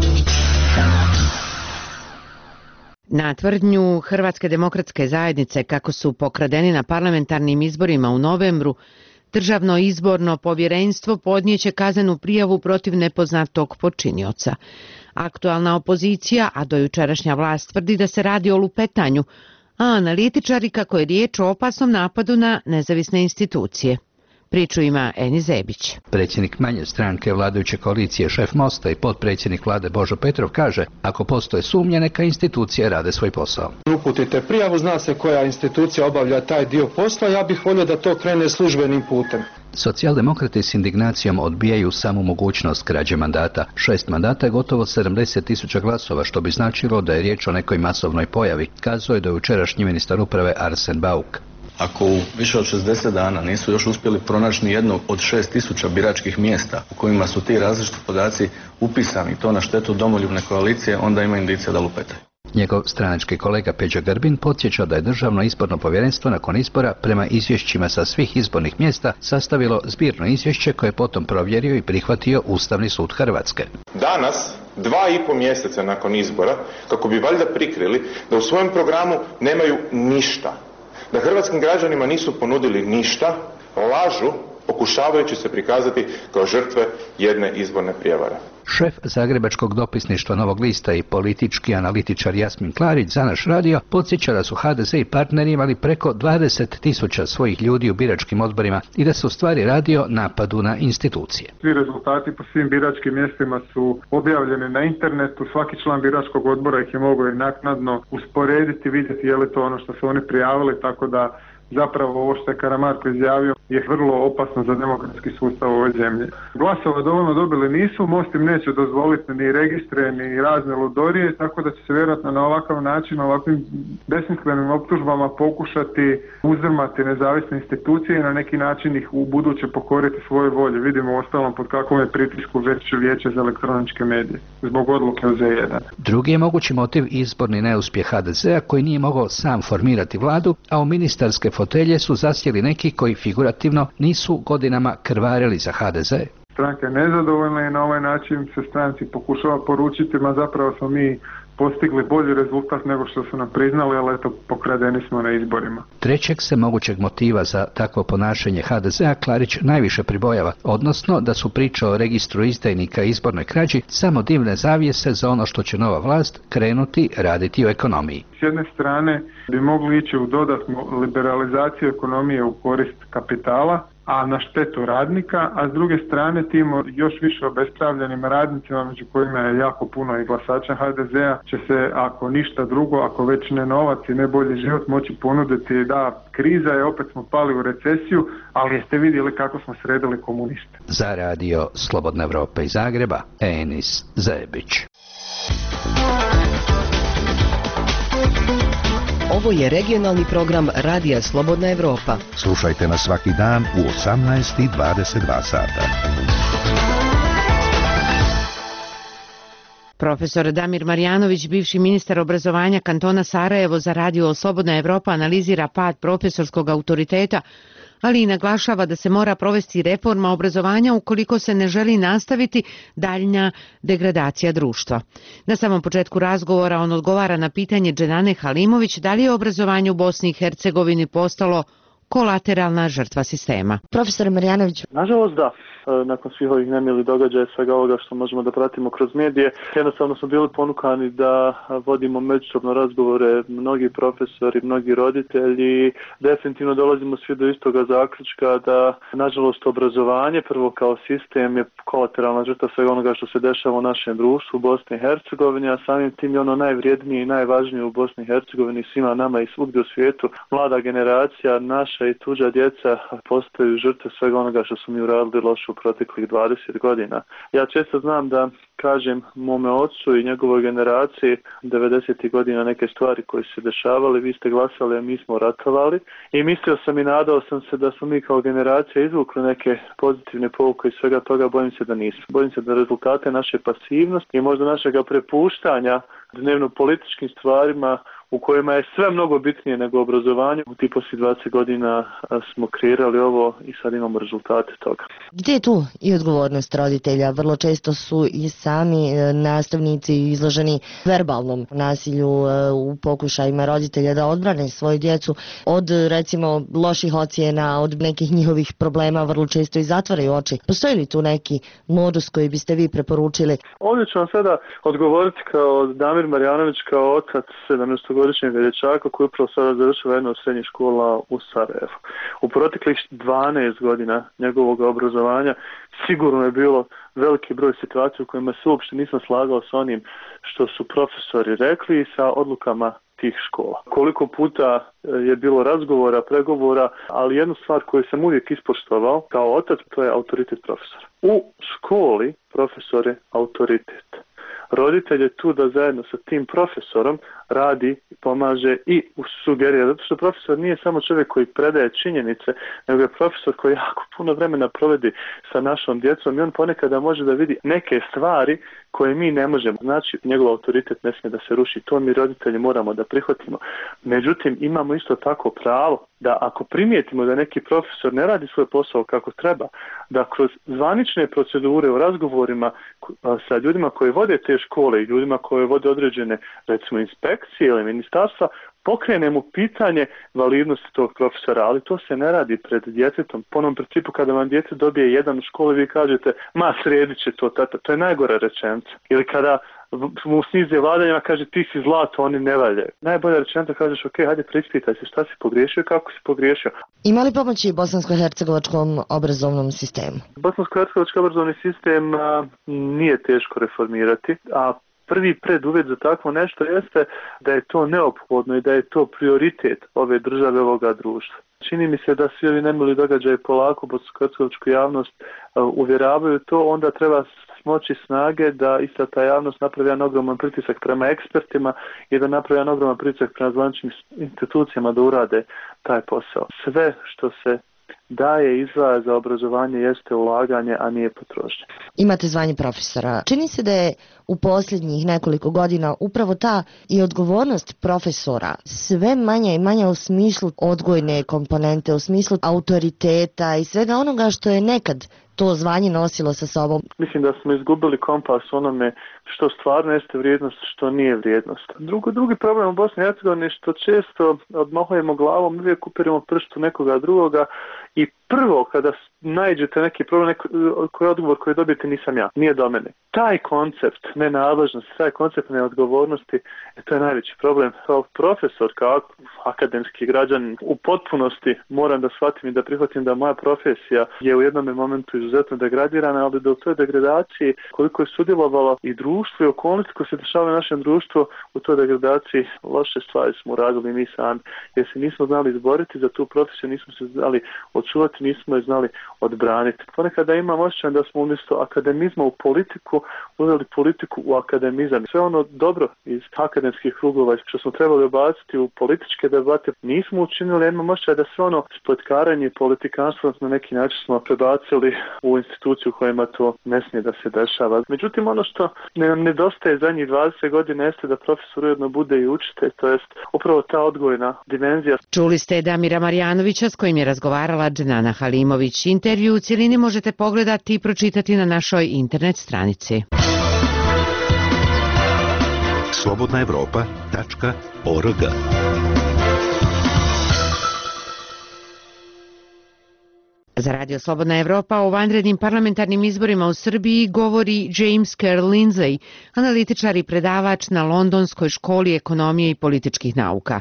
Na tvrdnju Hrvatske demokratske zajednice kako su pokradeni na parlamentarnim izborima u novembru, Državno izborno povjerenstvo podnijeće kaznenu prijavu protiv nepoznatog počinioca. Aktualna opozicija, a dojučerašnja vlast, tvrdi da se radi o lupetanju, a analitičari kako je riječ o opasnom napadu na nezavisne institucije. Priču ima Eni Zebić. Predsjednik manje stranke vladajuće koalicije, šef Mosta i potpredsjednik vlade Božo Petrov kaže, ako postoje sumnje, neka institucije rade svoj posao. Uputite prijavu, zna se koja institucija obavlja taj dio posla, ja bih volio da to krene službenim putem. Socijaldemokrati s indignacijom odbijaju samu mogućnost krađe mandata. Šest mandata je gotovo sedamdeset tisuća glasova, što bi značilo da je riječ o nekoj masovnoj pojavi, kazao je dojučerašnji ministar uprave Arsen Bauk. Ako u više od šezdeset dana nisu još uspjeli pronaći ni jedno od šest tisuća biračkih mjesta u kojima su ti različiti podaci upisani, to na štetu domoljubne koalicije, onda ima indicija da lupetaju. Njegov stranački kolega Peđa Grbin podsjeća da je Državno izborno povjerenstvo nakon izbora prema izvješćima sa svih izbornih mjesta sastavilo zbirno izvješće koje je potom provjerio i prihvatio Ustavni sud Hrvatske. Danas, dva i po mjeseca nakon izbora, kako bi valjda prikrili da u svojem programu nemaju ništa, da hrvatskim građanima nisu ponudili ništa, lažu pokušavajući se prikazati kao žrtve jedne izborne prijevare. Šef Zagrebačkog dopisništva Novog lista i politički analitičar Jasmin Klarić za naš radio podsjeća da su ha de ze i partneri imali preko dvadeset tisuća svojih ljudi u biračkim odborima i da se u stvari radi o napadu na institucije. Svi rezultati po svim biračkim mjestima su objavljeni na internetu, svaki član biračkog odbora ih je mogao i naknadno usporediti, vidjeti je li to ono što su oni prijavili, tako da zapravo ovo što je Karamarko izjavio je vrlo opasno za demokratski sustav u ovoj zemlji. Glasova dovoljno dobili nisu, Most im neće dozvoliti ni registre, ni razne ludorije, tako da će se vjerojatno na ovakav način, ovakvim besmislenim optužbama pokušati uzdrmati nezavisne institucije i na neki način ih u buduće pokoriti svoje volje. Vidimo ostalom pod kakvom je pritisku već Vijeće za elektroničke medije zbog odluke o ze jedan. Drugi je mogući motiv izborni neuspjeh ha de zea koji nije mogao sam formirati vladu, a u ministarske fotelje su zasjeli neki koji figurativno nisu godinama krvarili za ha de ze. Stranka je nezadovoljna i na ovaj način se stranci pokušava poručiti, ma zapravo smo mi postigli bolji rezultat nego što su nam priznali, ali eto, pokradeni smo na izborima. Trećeg se mogućeg motiva za takvo ponašanje ha de zea Klarić najviše pribojava, odnosno da su priče o registru izdajnika i izbornoj krađi samo dimne zavjese za ono što će nova vlast krenuti raditi u ekonomiji. S jedne strane bi mogli ići u dodatnu liberalizaciju ekonomije u korist kapitala, a na štetu radnika, a s druge strane tim još više obespravljenim radnicima, među kojima je jako puno i glasača ha de zea, će se, ako ništa drugo, ako već ne novac i ne bolji život, moći ponuditi da kriza je, opet smo pali u recesiju, ali jeste vidjeli kako smo sredili komuniste. Za radio Slobodna Evropa iz Zagreba, Enis Zebić. Ovo je regionalni program Radija Slobodna Evropa. Slušajte nas svaki dan u osamnaest i dvadeset dva sata. Profesor Damir Marjanović, bivši ministar obrazovanja kantona Sarajevo, za Radio Slobodna Evropa analizira pad profesorskog autoriteta, ali i naglašava da se mora provesti reforma obrazovanja ukoliko se ne želi nastaviti daljnja degradacija društva. Na samom početku razgovora on odgovara na pitanje Dženane Halimović da li je obrazovanje u Bosni i Hercegovini postalo kolateralna žrtva sistema. Profesor Marjanović. Nažalost da. Nakon svih ovih nemilih događaja, svega ovoga što možemo da pratimo kroz medije, jednostavno smo bili ponukani da vodimo međusobno razgovore, mnogi profesori, mnogi roditelji, definitivno dolazimo svi do istoga zaključka da, nažalost, obrazovanje prvo kao sistem je kolateralna žrtva svega onoga što se dešava u našem društvu u Bosni i Hercegovini, a samim tim je ono najvrijednije i najvažnije u Bosni i Hercegovini, svima nama i svugdje u svijetu. Mlada generacija, naša i tuđa djeca postaju žrtve svega onoga što su mi uradili loše u proteklih dvadeset godina. Ja često znam da kažem mome ocu i njegovoj generaciji devedesetih godina neke stvari koje su se dešavali, vi ste glasali, a mi smo ratovali, i mislio sam i nadao sam se da smo mi kao generacija izvukli neke pozitivne pouke iz svega toga. Bojim se da nismo. Bojim se da rezultate naše pasivnosti i možda našega prepuštanja dnevno političkim stvarima u kojima je sve mnogo bitnije nego obrazovanje. U tih poslije dvadeset godina smo kreirali ovo i sad imamo rezultate toga. Gdje je tu i odgovornost roditelja? Vrlo često su i sami nastavnici izloženi verbalnom nasilju u pokušajima roditelja da odbrane svoju djecu od, recimo, loših ocjena, od nekih njihovih problema, vrlo često i zatvaraju oči. Postoji li tu neki modus koji biste vi preporučili? Ovdje ću vam sada odgovoriti kao Damir Marjanović, kao otac sedamnaestogodišnjeg dječaka koji upravo sada završava jednu od srednjih škola u Sarajevu. U proteklih dvanaest godina njegovog obrazovanja sigurno je bilo veliki broj situacija u kojima se uopšte nisam slagao sa onim što su profesori rekli i sa odlukama tih škola. Koliko puta je bilo razgovora, pregovora, ali jednu stvar koju sam uvijek ispoštovao kao otac, to je autoritet profesora. U školi profesor je autoritet. Roditelj je tu da zajedno sa tim profesorom radi, pomaže i sugerira. Zato što profesor nije samo čovjek koji predaje činjenice, nego je profesor koji jako puno vremena provedi sa našom djecom i on ponekada može da vidi neke stvari koje mi ne možemo. Znači, njegov autoritet ne smije da se ruši. To mi roditelji moramo da prihvatimo. Međutim, imamo isto tako pravo da ako primijetimo da neki profesor ne radi svoj posao kako treba, da kroz zvanične procedure u razgovorima sa ljudima koji vode te škole i ljudima koji vode određene, recimo, inspekcije ili ministarstva, pokrenemo pitanje validnosti tog profesora, ali to se ne radi pred djetetom. Po onom principu kada vam djete dobije jedan u školi, vi kažete, ma sredit će to, tata, to je najgora rečenica. Ili kada mu snize vladanjima, kaže ti si zlato, oni ne valjaju. Najbolja rečenica, kažeš, ok, hajde preispitaj se šta si pogriješio i kako si pogriješio. Ima li pomoći bosansko-hercegovačkom obrazovnom sistemu? Bosansko-hercegovački obrazovni sistem a, nije teško reformirati, a prvi preduvjet za takvo nešto jeste da je to neophodno i da je to prioritet ove države, ovoga društva. Čini mi se da svi ovi nemili događaji polako bosansko-hercegovačku javnost uvjeravaju to, onda treba smoći snage da ista ta javnost napravi jedan ogroman pritisak prema ekspertima i da napravi jedan ogroman pritisak prema zvaničnim institucijama da urade taj posao. Sve što se daje izdvaja za obrazovanje jeste ulaganje, a nije potrošnja. Imate zvanje profesora. Čini se da je u posljednjih nekoliko godina upravo ta i odgovornost profesora sve manja i manja u smislu odgojne komponente, u smislu autoriteta i svega onoga što je nekad to zvanje nosilo sa sobom. Mislim da smo izgubili kompas onome što stvarno jeste vrijednost, što nije vrijednost. Drugo, drugi problem u Bosni i Hercegovini je što često odmahujemo glavom, uvijek upirimo prstu nekoga drugoga i prvo kada naiđete neki problem, neko, koji odgovor koji dobijete nisam ja, nije do mene. Taj koncept nenadležnosti, taj koncept neodgovornosti, to je najveći problem. Kao profesor, kao akademski građanin, u potpunosti moram da shvatim i da prihvatim da moja profesija je u jednom momentu izuzetno degradirana, ali da u toj degradaciji koliko je sudjelovalo i društvo i okolnosti koje se dešava u našem društvu, u toj degradaciji loše stvari smo uradili mi sami, jer se nismo znali izboriti za tu profesiju, nismo se znali očuvati, nismo je znali odbraniti. Ponekada imam osjećaj da smo umjesto akademizma u politiku uzeli politiku u akademizam. Sve ono dobro iz akademskih krugova što smo trebali obaciti u političke debate nismo učinili, imam osjećaj da sve ono spletkaranje i politikanstvo na neki način smo prebacili u instituciju u kojima to ne smije da se dešava. Međutim, ono što nam nedostaje zadnjih dvadeset godina jeste da profesor ujedno bude i učitelj, to jest upravo ta odgojna dimenzija. Čuli ste Damira Marjanovića s kojim je razgovarala Dženana Halimović. Intervju u cijelini možete pogledati i pročitati na našoj internet stranici. slobodna evropa tačka org. Za Radio Slobodna Evropa o vanrednim parlamentarnim izborima u Srbiji govori James Kerr Lindsay, analitičar i predavač na Londonskoj školi ekonomije i političkih nauka.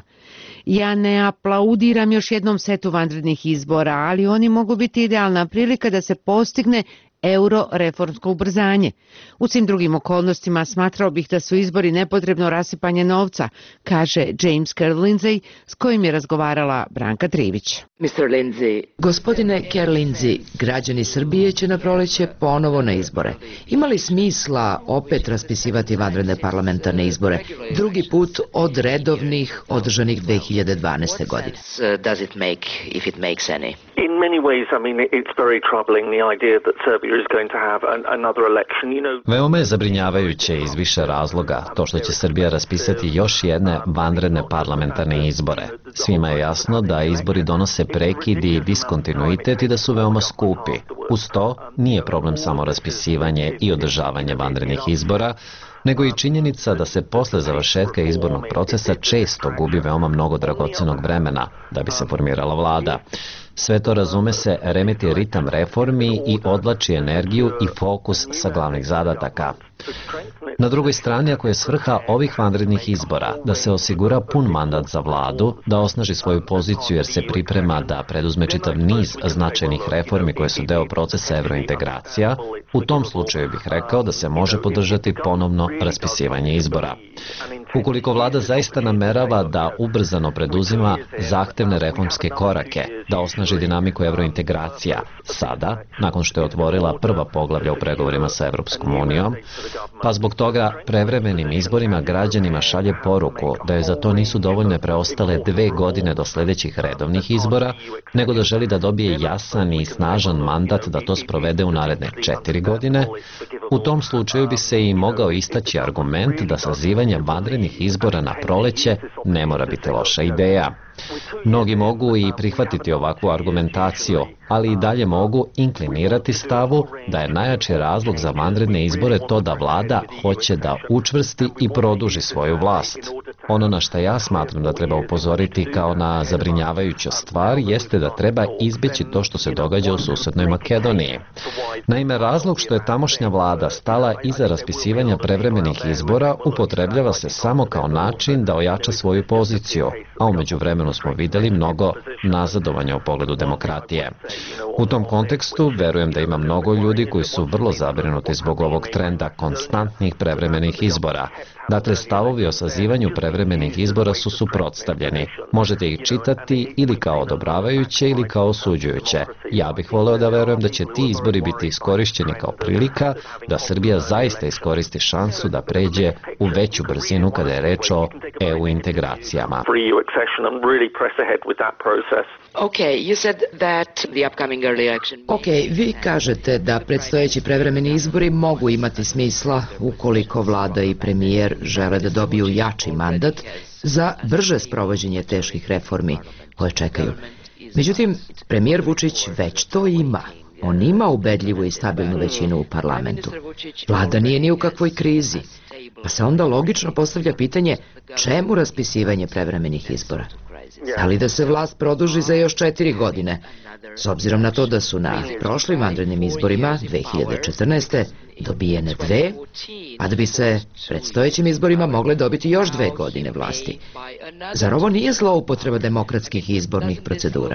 Ja ne aplaudiram još jednom setu vanrednih izbora, ali oni mogu biti idealna prilika da se postigne euro-reformsko ubrzanje. U svim drugim okolnostima smatrao bih da su izbori nepotrebno rasipanje novca, kaže James Kerr Lindsay, s kojim je razgovarala Branka Trivić. mister Lindsay. Gospodine Kerr Lindsay, građani Srbije će na proleće ponovo na izbore. Ima li smisla opet raspisivati vanredne parlamentarne izbore, drugi put od redovnih održanih dve hiljade dvanaeste. godine? Does it make, if it makes any? In many ways, I mean, it's very troubling, the idea that Serbia is going to have an, another election. You know... Veoma je zabrinjavajuće iz više razloga to što će Srbija raspisati još jedne vanredne parlamentarne izbore. Svima je jasno da izbori donose prekid i diskontinuitet i da su veoma skupi. Uz to nije problem samo raspisivanje i održavanje vanrednih izbora, nego i činjenica da se posle završetka izbornog procesa često gubi veoma mnogo dragocenog vremena da bi se formirala vlada. Sve to, razume se, remeti ritam reformi i odvlači energiju i fokus sa glavnih zadataka. Na drugoj strani, ako je svrha ovih vanrednih izbora da se osigura pun mandat za vladu, da osnaži svoju poziciju jer se priprema da preduzme čitav niz značajnih reformi koje su deo procesa evrointegracija, u tom slučaju bih rekao da se može podržati ponovno raspisivanje izbora. Ukoliko vlada zaista namerava da ubrzano preduzima zahtevne reformske korake, da osnaži dinamiku evrointegracija, sada, nakon što je otvorila prva poglavlja u pregovorima sa Evropskom unijom, pa zbog toga prevremenim izborima građanima šalje poruku da je za to nisu dovoljne preostale dve godine do sljedećih redovnih izbora, nego da želi da dobije jasan i snažan mandat da to sprovede u naredne četiri godine, u tom slučaju bi se i mogao istaći argument da sazivanje vanrednih izbora na proleće ne mora biti loša ideja. Mnogi mogu i prihvatiti ovakvu argumentaciju, ali i dalje mogu inklinirati stavu da je najjači razlog za vanredne izbore to da vlada hoće da učvrsti i produži svoju vlast. Ono na što ja smatram da treba upozoriti kao na zabrinjavajuću stvar jeste da treba izbjeći to što se događa u susednoj Makedoniji. Naime, razlog što je tamošnja vlada stala iza raspisivanja prevremenih izbora upotrebljava se samo kao način da ojača svoju poziciju, a u međuvremenu smo vidjeli mnogo nazadovanja u pogledu demokratije. U tom kontekstu verujem da ima mnogo ljudi koji su vrlo zabrinuti zbog ovog trenda konstantnih prevremenih izbora. Dakle, stavovi o sazivanju prevremenih prevremenih izbora su suprotstavljeni. Možete ih čitati ili kao odobravajuće ili kao osuđujuće. Ja bih voleo da verujem da će ti izbori biti iskorišćeni kao prilika da Srbija zaista iskoristi šansu da pređe u veću brzinu kada je reč o E U integracijama. Okay, you said that the upcoming early election. Ok, vi kažete da predstojeći prevremeni izbori mogu imati smisla ukoliko vlada i premijer žele da dobiju jači mandat za brže sprovođenje teških reformi koje čekaju. Međutim, premijer Vučić već to ima. On ima ubedljivu i stabilnu većinu u parlamentu. Vlada nije ni u kakvoj krizi. Pa se onda logično postavlja pitanje čemu raspisivanje prevremenih izbora? Da li da se vlast produži za još četiri godine? S obzirom na to da su na prošlim vanrednim izborima dve hiljade četrnaeste. dobijene dve, a da bi se predstojećim izborima mogle dobiti još dve godine vlasti. Zar ovo nije zloupotreba demokratskih izbornih procedura?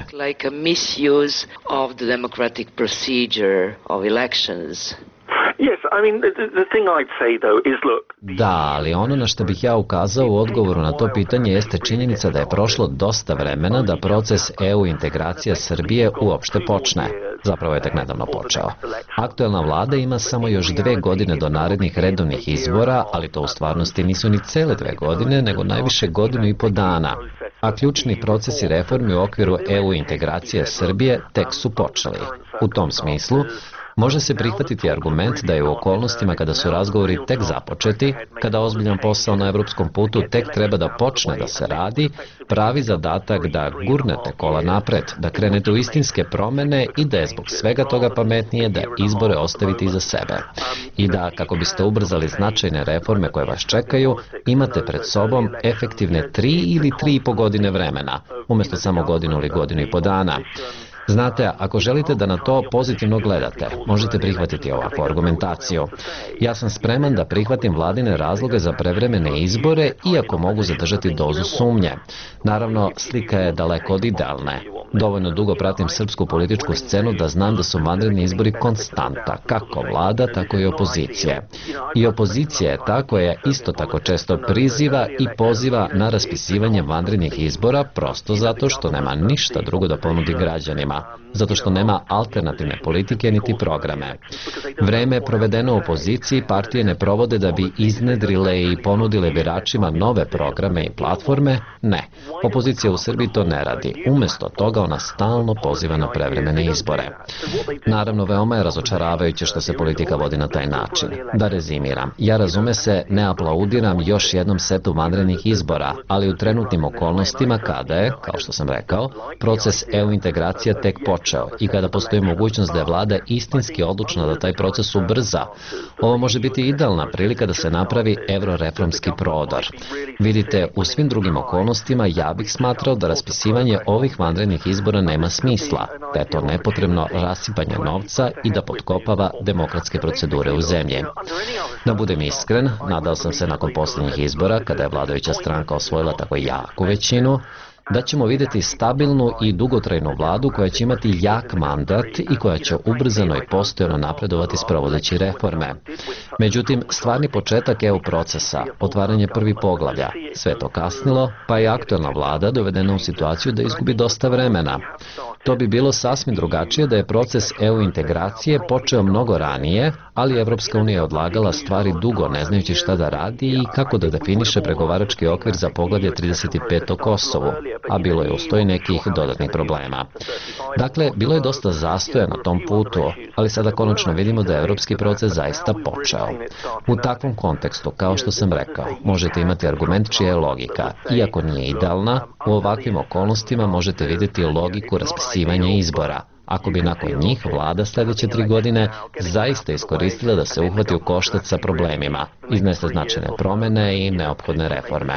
Da, ali ono na što bih ja ukazao u odgovoru na to pitanje jeste činjenica da je prošlo dosta vremena da proces E U integracija Srbije uopšte počne. Zapravo je tek nedavno počeo. Aktuelna vlada ima samo još dve godine do narednih redovnih izbora, ali to u stvarnosti nisu ni cele dve godine, nego najviše godinu i po dana. A ključni procesi reformi u okviru E U integracije Srbije tek su počeli. U tom smislu, može se prihvatiti argument da je u okolnostima kada su razgovori tek započeti, kada ozbiljan posao na evropskom putu tek treba da počne da se radi, pravi zadatak da gurnete kola napred, da krenete u istinske promene i da je zbog svega toga pametnije da izbore ostavite iza sebe. I da, kako biste ubrzali značajne reforme koje vas čekaju, imate pred sobom efektivne tri ili tri i po godine vremena, umjesto samo godinu ili godinu i po dana. Znate, ako želite da na to pozitivno gledate, možete prihvatiti ovakvu argumentaciju. Ja sam spreman da prihvatim vladine razloge za prevremene izbore, iako mogu zadržati dozu sumnje. Naravno, slika je daleko od idealne. Dovoljno dugo pratim srpsku političku scenu da znam da su vanredni izbori konstanta, kako vlada, tako i opozicije. I opozicija je ta koja isto tako često priziva i poziva na raspisivanje vanrednih izbora prosto zato što nema ništa drugo da ponudi građanima, zato što nema alternativne politike niti programe. Vreme provedeno u opoziciji partije ne provode da bi iznedrile i ponudile biračima nove programe i platforme, ne. Opozicija u Srbiji to ne radi. Umesto toga ona stalno poziva na prevremene izbore. Naravno, veoma je razočaravajuće što se politika vodi na taj način. Da rezimiram, ja razume se ne aplaudiram još jednom setu vanrednih izbora, ali u trenutnim okolnostima kada je, kao što sam rekao, proces E U integracija tek počeo i kada postoji mogućnost da je vlada istinski odlučna da taj proces ubrza, ovo može biti idealna prilika da se napravi evroreformski prodor. Vidite, u svim drugim okolnostima ja bih smatrao da raspisivanje ovih vanrednih izbora nema smisla, da je to nepotrebno rasipanje novca i da potkopava demokratske procedure u zemlji. Da budem iskren, nadao sam se nakon posljednjih izbora, kada je vladajuća stranka osvojila tako jaku većinu, da ćemo vidjeti stabilnu i dugotrajnu vladu koja će imati jak mandat i koja će ubrzano i postojano napredovati sprovodeći reforme. Međutim, stvarni početak E U procesa, otvaranje prvi poglavlja, sve to kasnilo, pa je aktuelna vlada dovedena u situaciju da izgubi dosta vremena. To bi bilo sasvim drugačije da je proces E U integracije počeo mnogo ranije, ali Evropska unija je odlagala stvari dugo ne znajući šta da radi i kako da definiše pregovarački okvir za poglavlje trideset pet o Kosovu, a bilo je ustoji nekih dodatnih problema. Dakle, bilo je dosta zastoja na tom putu, ali sada konačno vidimo da je evropski proces zaista počeo. U takvom kontekstu, kao što sam rekao, možete imati argument čija je logika. Iako nije idealna, u ovakvim okolnostima možete vidjeti logiku raspisivanja izbora, ako bi nakon njih vlada sljedeće tri godine zaista iskoristila da se uhvati u koštac sa problemima, iznese značajne promjene i neophodne reforme.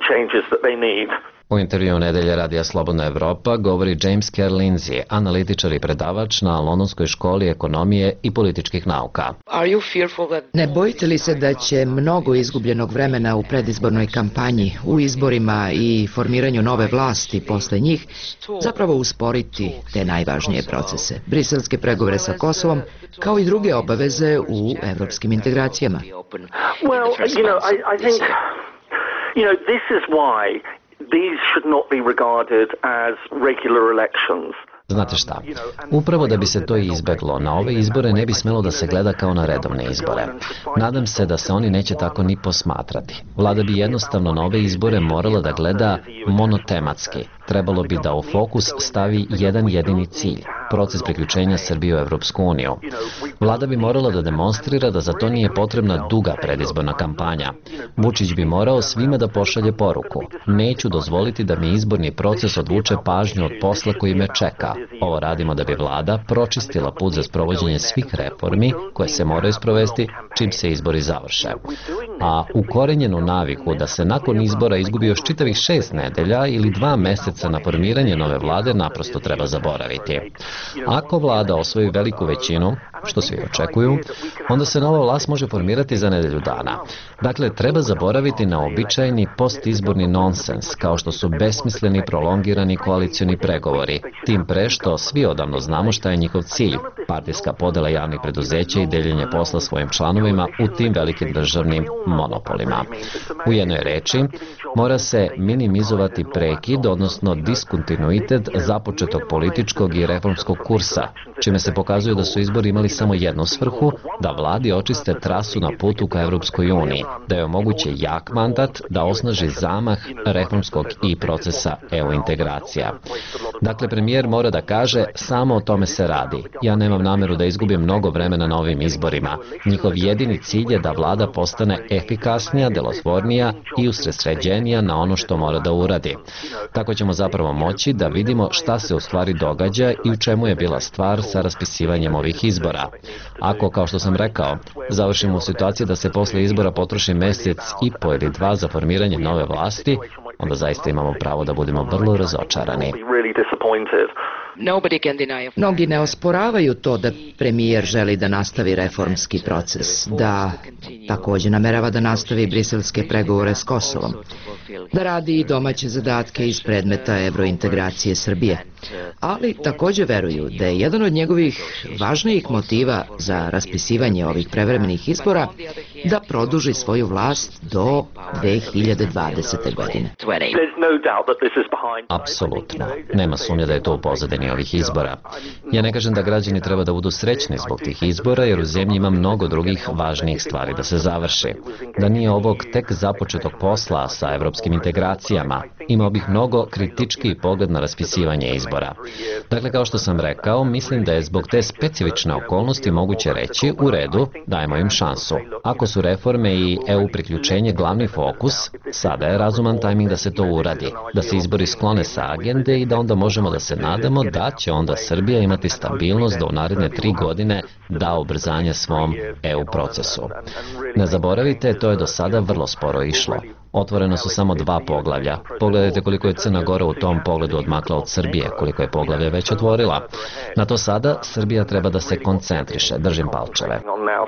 U intervju nedelje Radija Slobodna Evropa govori James Kerr Lindsay, analitičar i predavač na Londonskoj školi ekonomije i političkih nauka. Ne bojite li se da će mnogo izgubljenog vremena u predizbornoj kampanji, u izborima i formiranju nove vlasti posle njih zapravo usporiti te najvažnije procese, briselske pregovore sa Kosovom, kao i druge obaveze u evropskim integracijama? Well, you know, I, I think You know, this is why these should not be regarded as regular elections. Znate šta, upravo da bi se to izbeglo, na ove izbore ne bi smelo da se gleda kao na redovne izbore. Nadam se da se oni neće tako ni posmatrati. Vlada bi jednostavno na ove izbore morala da gleda monotematski. Trebalo bi da u fokus stavi jedan jedini cilj, proces priključenja Srbije u Evropsku uniju. Vlada bi morala da demonstrira da za to nije potrebna duga predizborna kampanja. Vučić bi morao svima da pošalje poruku. Neću dozvoliti da mi izborni proces odvuče pažnju od posla koji me čeka. Ovo radimo da bi vlada pročistila put za sprovođenje svih reformi koje se moraju sprovesti čim se izbori završe. A ukorenjenu naviku da se nakon izbora izgubi još čitavih šest nedelja ili dva meseca na formiranje nove vlade naprosto treba zaboraviti. Ako vlada osvoji veliku većinu, što svi očekuju, onda se nova vlast može formirati za nedelju dana. Dakle, treba zaboraviti na običajni postizborni nonsens, kao što su besmisleni prolongirani koalicioni pregovori, tim pre što svi odavno znamo šta je njihov cilj, partijska podela javnih preduzeća i deljenje posla svojim članovima u tim velikim državnim monopolima. U jednoj reči, mora se minimizovati prekid, odnosno diskontinuitet započetog političkog i reformskog kursa, čime se pokazuje da su izbori imali samo jednu svrhu, da vladi očiste trasu na putu ka Evropskoj uniji, da je omoguće jak mandat, da osnaži zamah reformskog i procesa E U integracija. Dakle, premijer mora da kaže, samo o tome se radi. Ja nemam nameru da izgubim mnogo vremena na ovim izborima. Njihov jedini cilj je da vlada postane efikasnija, delotvornija i usredsređenija na ono što mora da uradi. Tako ćemo zapravo moći da vidimo šta se u stvari događa i u čemu je bila stvar sa raspisivanjem ovih izbora. Ako, kao što sam rekao, završimo u situaciji da se posle izbora potroši mesec i po ili dva za formiranje nove vlasti, onda zaista imamo pravo da budemo vrlo razočarani. Mnogi ne osporavaju to da premijer želi da nastavi reformski proces, da također namerava da nastavi briselske pregovore s Kosovom, da radi i domaće zadatke iz predmeta evrointegracije Srbije. Ali također veruju da je jedan od njegovih važnijih motiva za raspisivanje ovih prevremenih izbora da produži svoju vlast do dve hiljade dvadesete. godine. Apsolutno. Nema sumnje da je to u pozadini ovih izbora. Ja ne kažem da građani treba da budu srećni zbog tih izbora, jer u zemlji ima mnogo drugih važnijih stvari da se završi. Da nije ovog tek započetog posla sa evropskim integracijama, imao bih mnogo kritički pogled na raspisivanje izbora. Dakle, kao što sam rekao, mislim da je zbog te specifične okolnosti moguće reći, u redu, dajemo im šansu. Ako su reforme i E U priključenje glavni fokus, sada je razuman tajming da se to uradi, da se izbori sklone sa agende i da onda možemo da se nadamo da će onda Srbija imati stabilnost da u naredne tri godine da ubrzanje svom E U procesu. Ne zaboravite, to je do sada vrlo sporo išlo. Otvoreno su samo dva poglavlja. Pogledajte koliko je Crna Gora u tom pogledu odmakla od Srbije, koliko je poglavlje već otvorila. Na to sada Srbija treba da se koncentriše. Držim palčeve.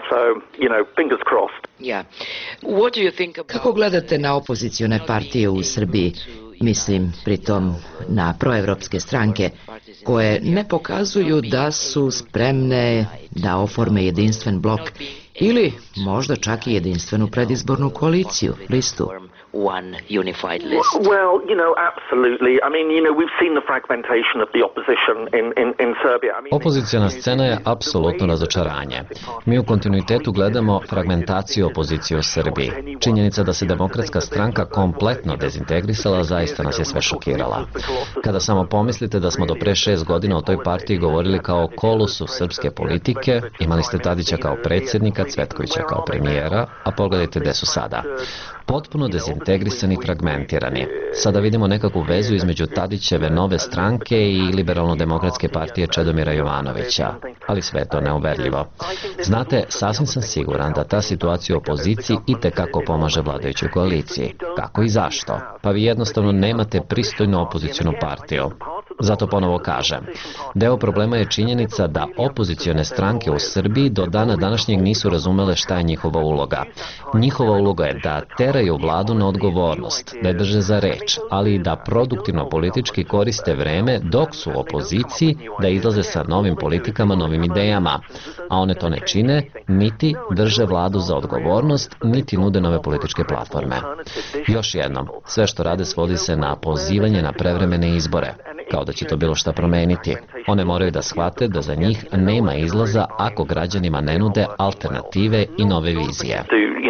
Kako gledate na opozicione partije u Srbiji? Mislim pritom na proevropske stranke koje ne pokazuju da su spremne da oforme jedinstven blok ili možda čak i jedinstvenu predizbornu koaliciju, listu. One unified list. Well, you know, absolutely. I mean, you know, we've seen the fragmentation of the opposition in, in, in Serbia. I mean, Opozicijona scena je apsolutno razočaranje. Mi u kontinuitetu gledamo fragmentaciju opozicije u Srbiji. Činjenica da se demokratska stranka kompletno dezintegrisala zaista nas je sve šokirala. Kada samo pomislite da smo do pre šest godina o toj partiji govorili kao kolosu srpske politike, imali ste Tadića kao predsjednika, Cvetkovića kao premijera, a pogledajte gde su sada. Potpuno dezintegrisani, fragmentirani. Sada vidimo nekakvu vezu između Tadićeve nove stranke i liberalno-demokratske partije Čedomira Jovanovića, ali sve je to neuverljivo. Znate, sasvim sam siguran da ta situacija u opoziciji itekako pomaže vladajućoj koaliciji. Kako i zašto? Pa vi jednostavno nemate pristojnu opozicijonu partiju. Zato ponovo kažem, deo problema je činjenica da opozicione stranke u Srbiji do dana današnjeg nisu razumele šta je njihova uloga. Njihova uloga je da teraju vladu na odgovornost, da je drže za reč, ali i da produktivno politički koriste vreme dok su u opoziciji, da izlaze sa novim politikama, novim idejama, a one to ne čine, niti drže vladu za odgovornost, niti nude nove političke platforme. Još jednom, sve što rade svodi se na pozivanje na prevremene izbore, kao da će to bilo šta promeniti. One moraju da shvate da za njih nema izlaza ako građanima ne nude alternative i nove vizije.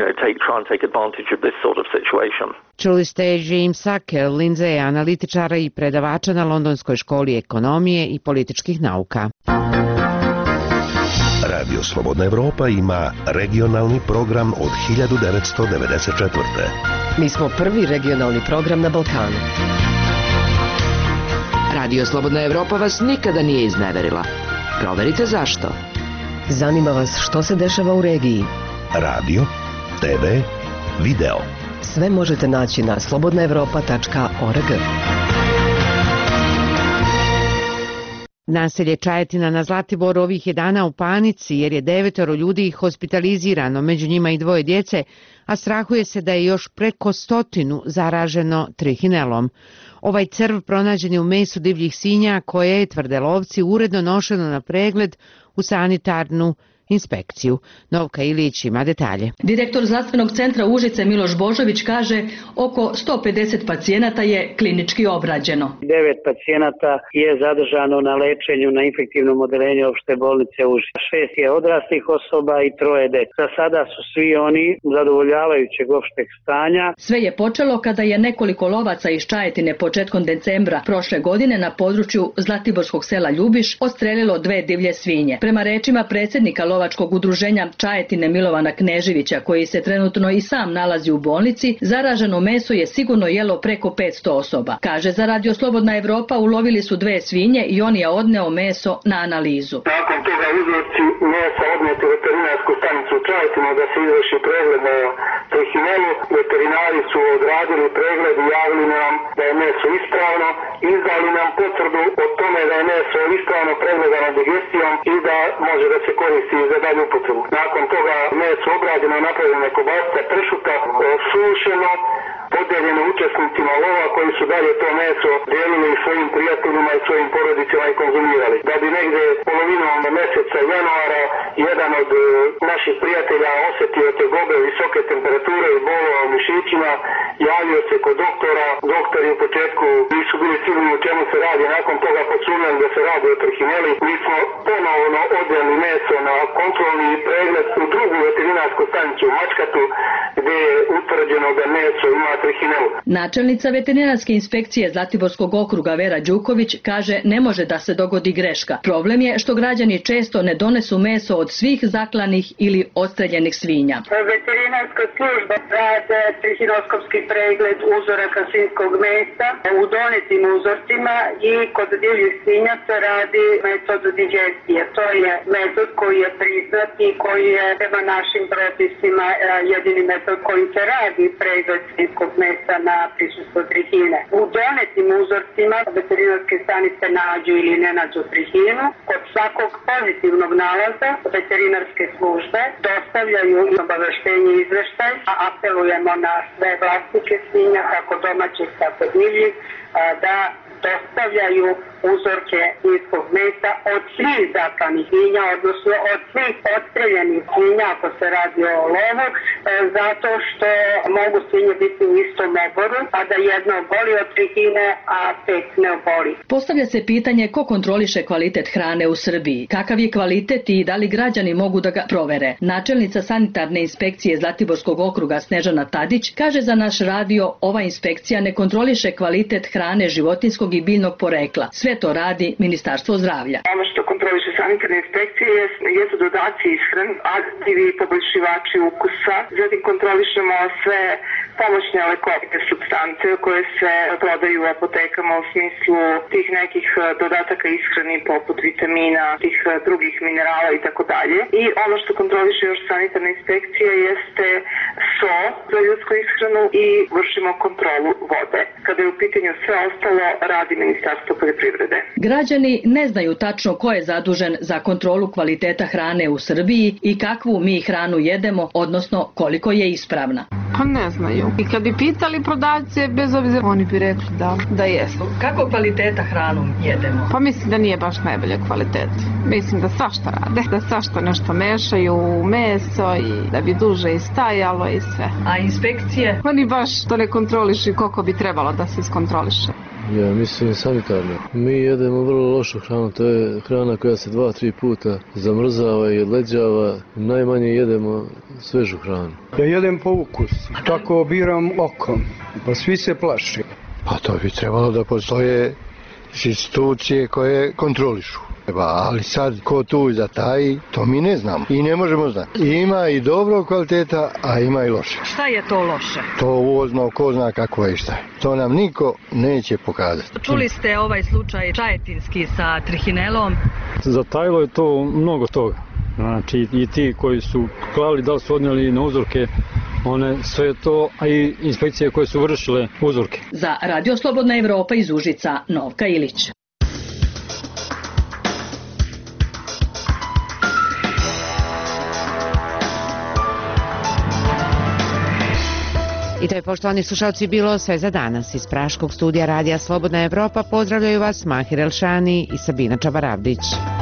Čuli ste Jamesa Kerlinze, analitičara i predavača na Londonskoj školi ekonomije i političkih nauka. Radio Slobodna Evropa ima regionalni program od hiljadu devetsto devedeset četvrte. Mi smo prvi regionalni program na Balkanu. Radio Slobodna Evropa vas nikada nije izneverila. Proverite zašto. Zanima vas što se dešava u regiji. Radio, te ve, video. Sve možete naći na slobodna evropa tačka org. Naselje Čajetina na Zlatiboru ovih je dana u panici jer je devetoro ljudi hospitalizirano, među njima i dvoje djece, a strahuje se da je još preko stotinu zaraženo trihinelom. Ovaj crv pronađen je u mesu divljih svinja koje je, tvrde lovci, uredno nošeno na pregled u sanitarnu inspekciju. Novka Ilić ima detalje. Direktor zdravstvenog centra Užice Miloš Božović kaže oko sto pedeset pacijenata je klinički obrađeno. Devet pacijenata je zadržano na lečenju na infektivnom odeljenju opšte bolnice Užice. Šest je odraslih osoba i troje dece. Za sada su svi oni zadovoljavajućeg opšteg stanja. Sve je počelo kada je nekoliko lovaca iz Čajetine početkom decembra prošle godine na području Zlatiborskog sela Ljubiš odstrelilo dve divlje svinje. Prema rečima predsjednika lovačkog udruženja Čajetine Milovana Kneževića, koji se trenutno i sam nalazi u bolnici, zaraženo meso je sigurno jelo preko petsto osoba. Kaže za Radio Slobodna Evropa, ulovili su dve svinje i on je odneo meso na analizu. Nakon toga uzorci mesa odneti u veterinarsku stanicu u Čajetinu da se izvrši pregled na trihinelu. Veterinari su odradili pregled i javili nam da je meso ispravno, izdali nam potvrdu o tome da je meso ispravno pregledano digestijom i da može da se koristi za dalju upotrebu. Nakon toga meso obrađeno, napravljene kobasice, pršuta, sušeno, podijeljeno učesnicima lova koji su dalje to meso dijelili svojim prijateljima i svojim porodicama i konzumirali. Da bi negdje polovinom meseca januara jedan od naših prijatelja osjetio tegobe, visoke temperature i bolova u mišićima, javio se kod doktora. Doktori u početku nisu bili sigurni u čemu se radi, nakon toga podsumnjali da se radi o trihineli. Mi smo ponovno odjeli meso na kontrolni pregled u drugu veterinarsku stanicu u Mačkatu, gdje je utvrđeno da meso ima trihinelu. Načelnica veterinarske inspekcije Zlatiborskog okruga Vera Đuković kaže ne može da se dogodi greška. Problem je što građani često ne donesu meso od svih zaklanih ili odstreljenih svinja. Veterinarska služba rade trihinoskopski pregled uzoraka svinjskog mesa u donetim uzorcima i kod divljih svinja se radi metod digestije. To je metod koji je priznat i koji je prema našim propisima jedini metod koji se radi pregled svinjskog mesa na prisustvo trihine. U donetim uzorcima veterinarske stanice nađu ili ne nađu trihinu. Kod svakog pozitivnog nalaza veterinarske službe dostavljaju obaveštenje i izveštaj, a apelujemo na sve vlasnike svinja, kako domaćih, tako divljih, da dostavljaju uzorke svinjskog mesa od svih zaklanih svinja, odnosno od svih odstreljenih svinja ako se radi o lovu, zato što mogu svinje biti u istom oboru, a da jedno oboli od trihine, a pet ne oboli. Postavlja se pitanje ko kontroliše kvalitet hrane u Srbiji, kakav je kvalitet i da li građani mogu da ga provere. Načelnica sanitarne inspekcije Zlatiborskog okruga Snežana Tadić kaže za naš radio ova inspekcija ne kontroliše kvalitet hrane životinskog i biljnog porekla. Sve to radi Ministarstvo zdravlja. Ono što kontroliše sanitarne inspekcije jesu dodaci ishrane, aditivi i poboljšivači ukusa. Zatim kontrolišemo sve pomoćne lekovite supstance koje se prodaju u apotekama u smislu tih nekih dodataka ishrani poput vitamina, tih drugih minerala i tako dalje. I ono što kontroliše još sanitarna inspekcija jeste so za ljudsku ishranu i vršimo kontrolu vode. Kada je u pitanju sve ostalo, radi Ministarstvo poljoprivrede. Građani ne znaju tačno ko je zadužen za kontrolu kvaliteta hrane u Srbiji i kakvu mi hranu jedemo, odnosno koliko je ispravna. Pa ne znaju. I kad bi pitali prodavce, bez obzira, oni bi rekli da, da jesu. Kako kvaliteta hranu jedemo? Pa mislim da nije baš najbolje kvaliteta. Mislim da svašta rade, da svašta nešto mešaju u meso i da bi duže i stajalo i sve. A inspekcije? Oni baš to ne kontrolišu koliko bi trebalo da se iskontroliše. Ja mislim sanitarno. Mi jedemo vrlo lošu hranu, to je hrana koja se dva, tri puta zamrzava i odleđava. Najmanje jedemo svežu hranu. Ja jedem po ukusu, tako biram okom, pa svi se plaši. Pa to bi trebalo da postoje institucije koje kontrolišu. Ali sad ko tu zataji, to mi ne znamo i ne možemo znati. Ima i dobro kvaliteta, a ima i loše. Šta je to loše? To uvozno, ko zna kako je i šta je. To nam niko neće pokazati. Čuli ste ovaj slučaj čajetinski sa trihinelom? Zatajilo je to mnogo toga. Znači i ti koji su klali, da li su odnijeli na uzorke, one sve to, a i inspekcije koje su vršile uzorke. Za Radio Slobodna Evropa iz Užica, Novka Ilić. I to je, poštovani slušalci, bilo sve za danas. Iz Praškog studija Radija Slobodna Evropa pozdravljaju vas Mahir Elšani i Sabina Čabaravdić.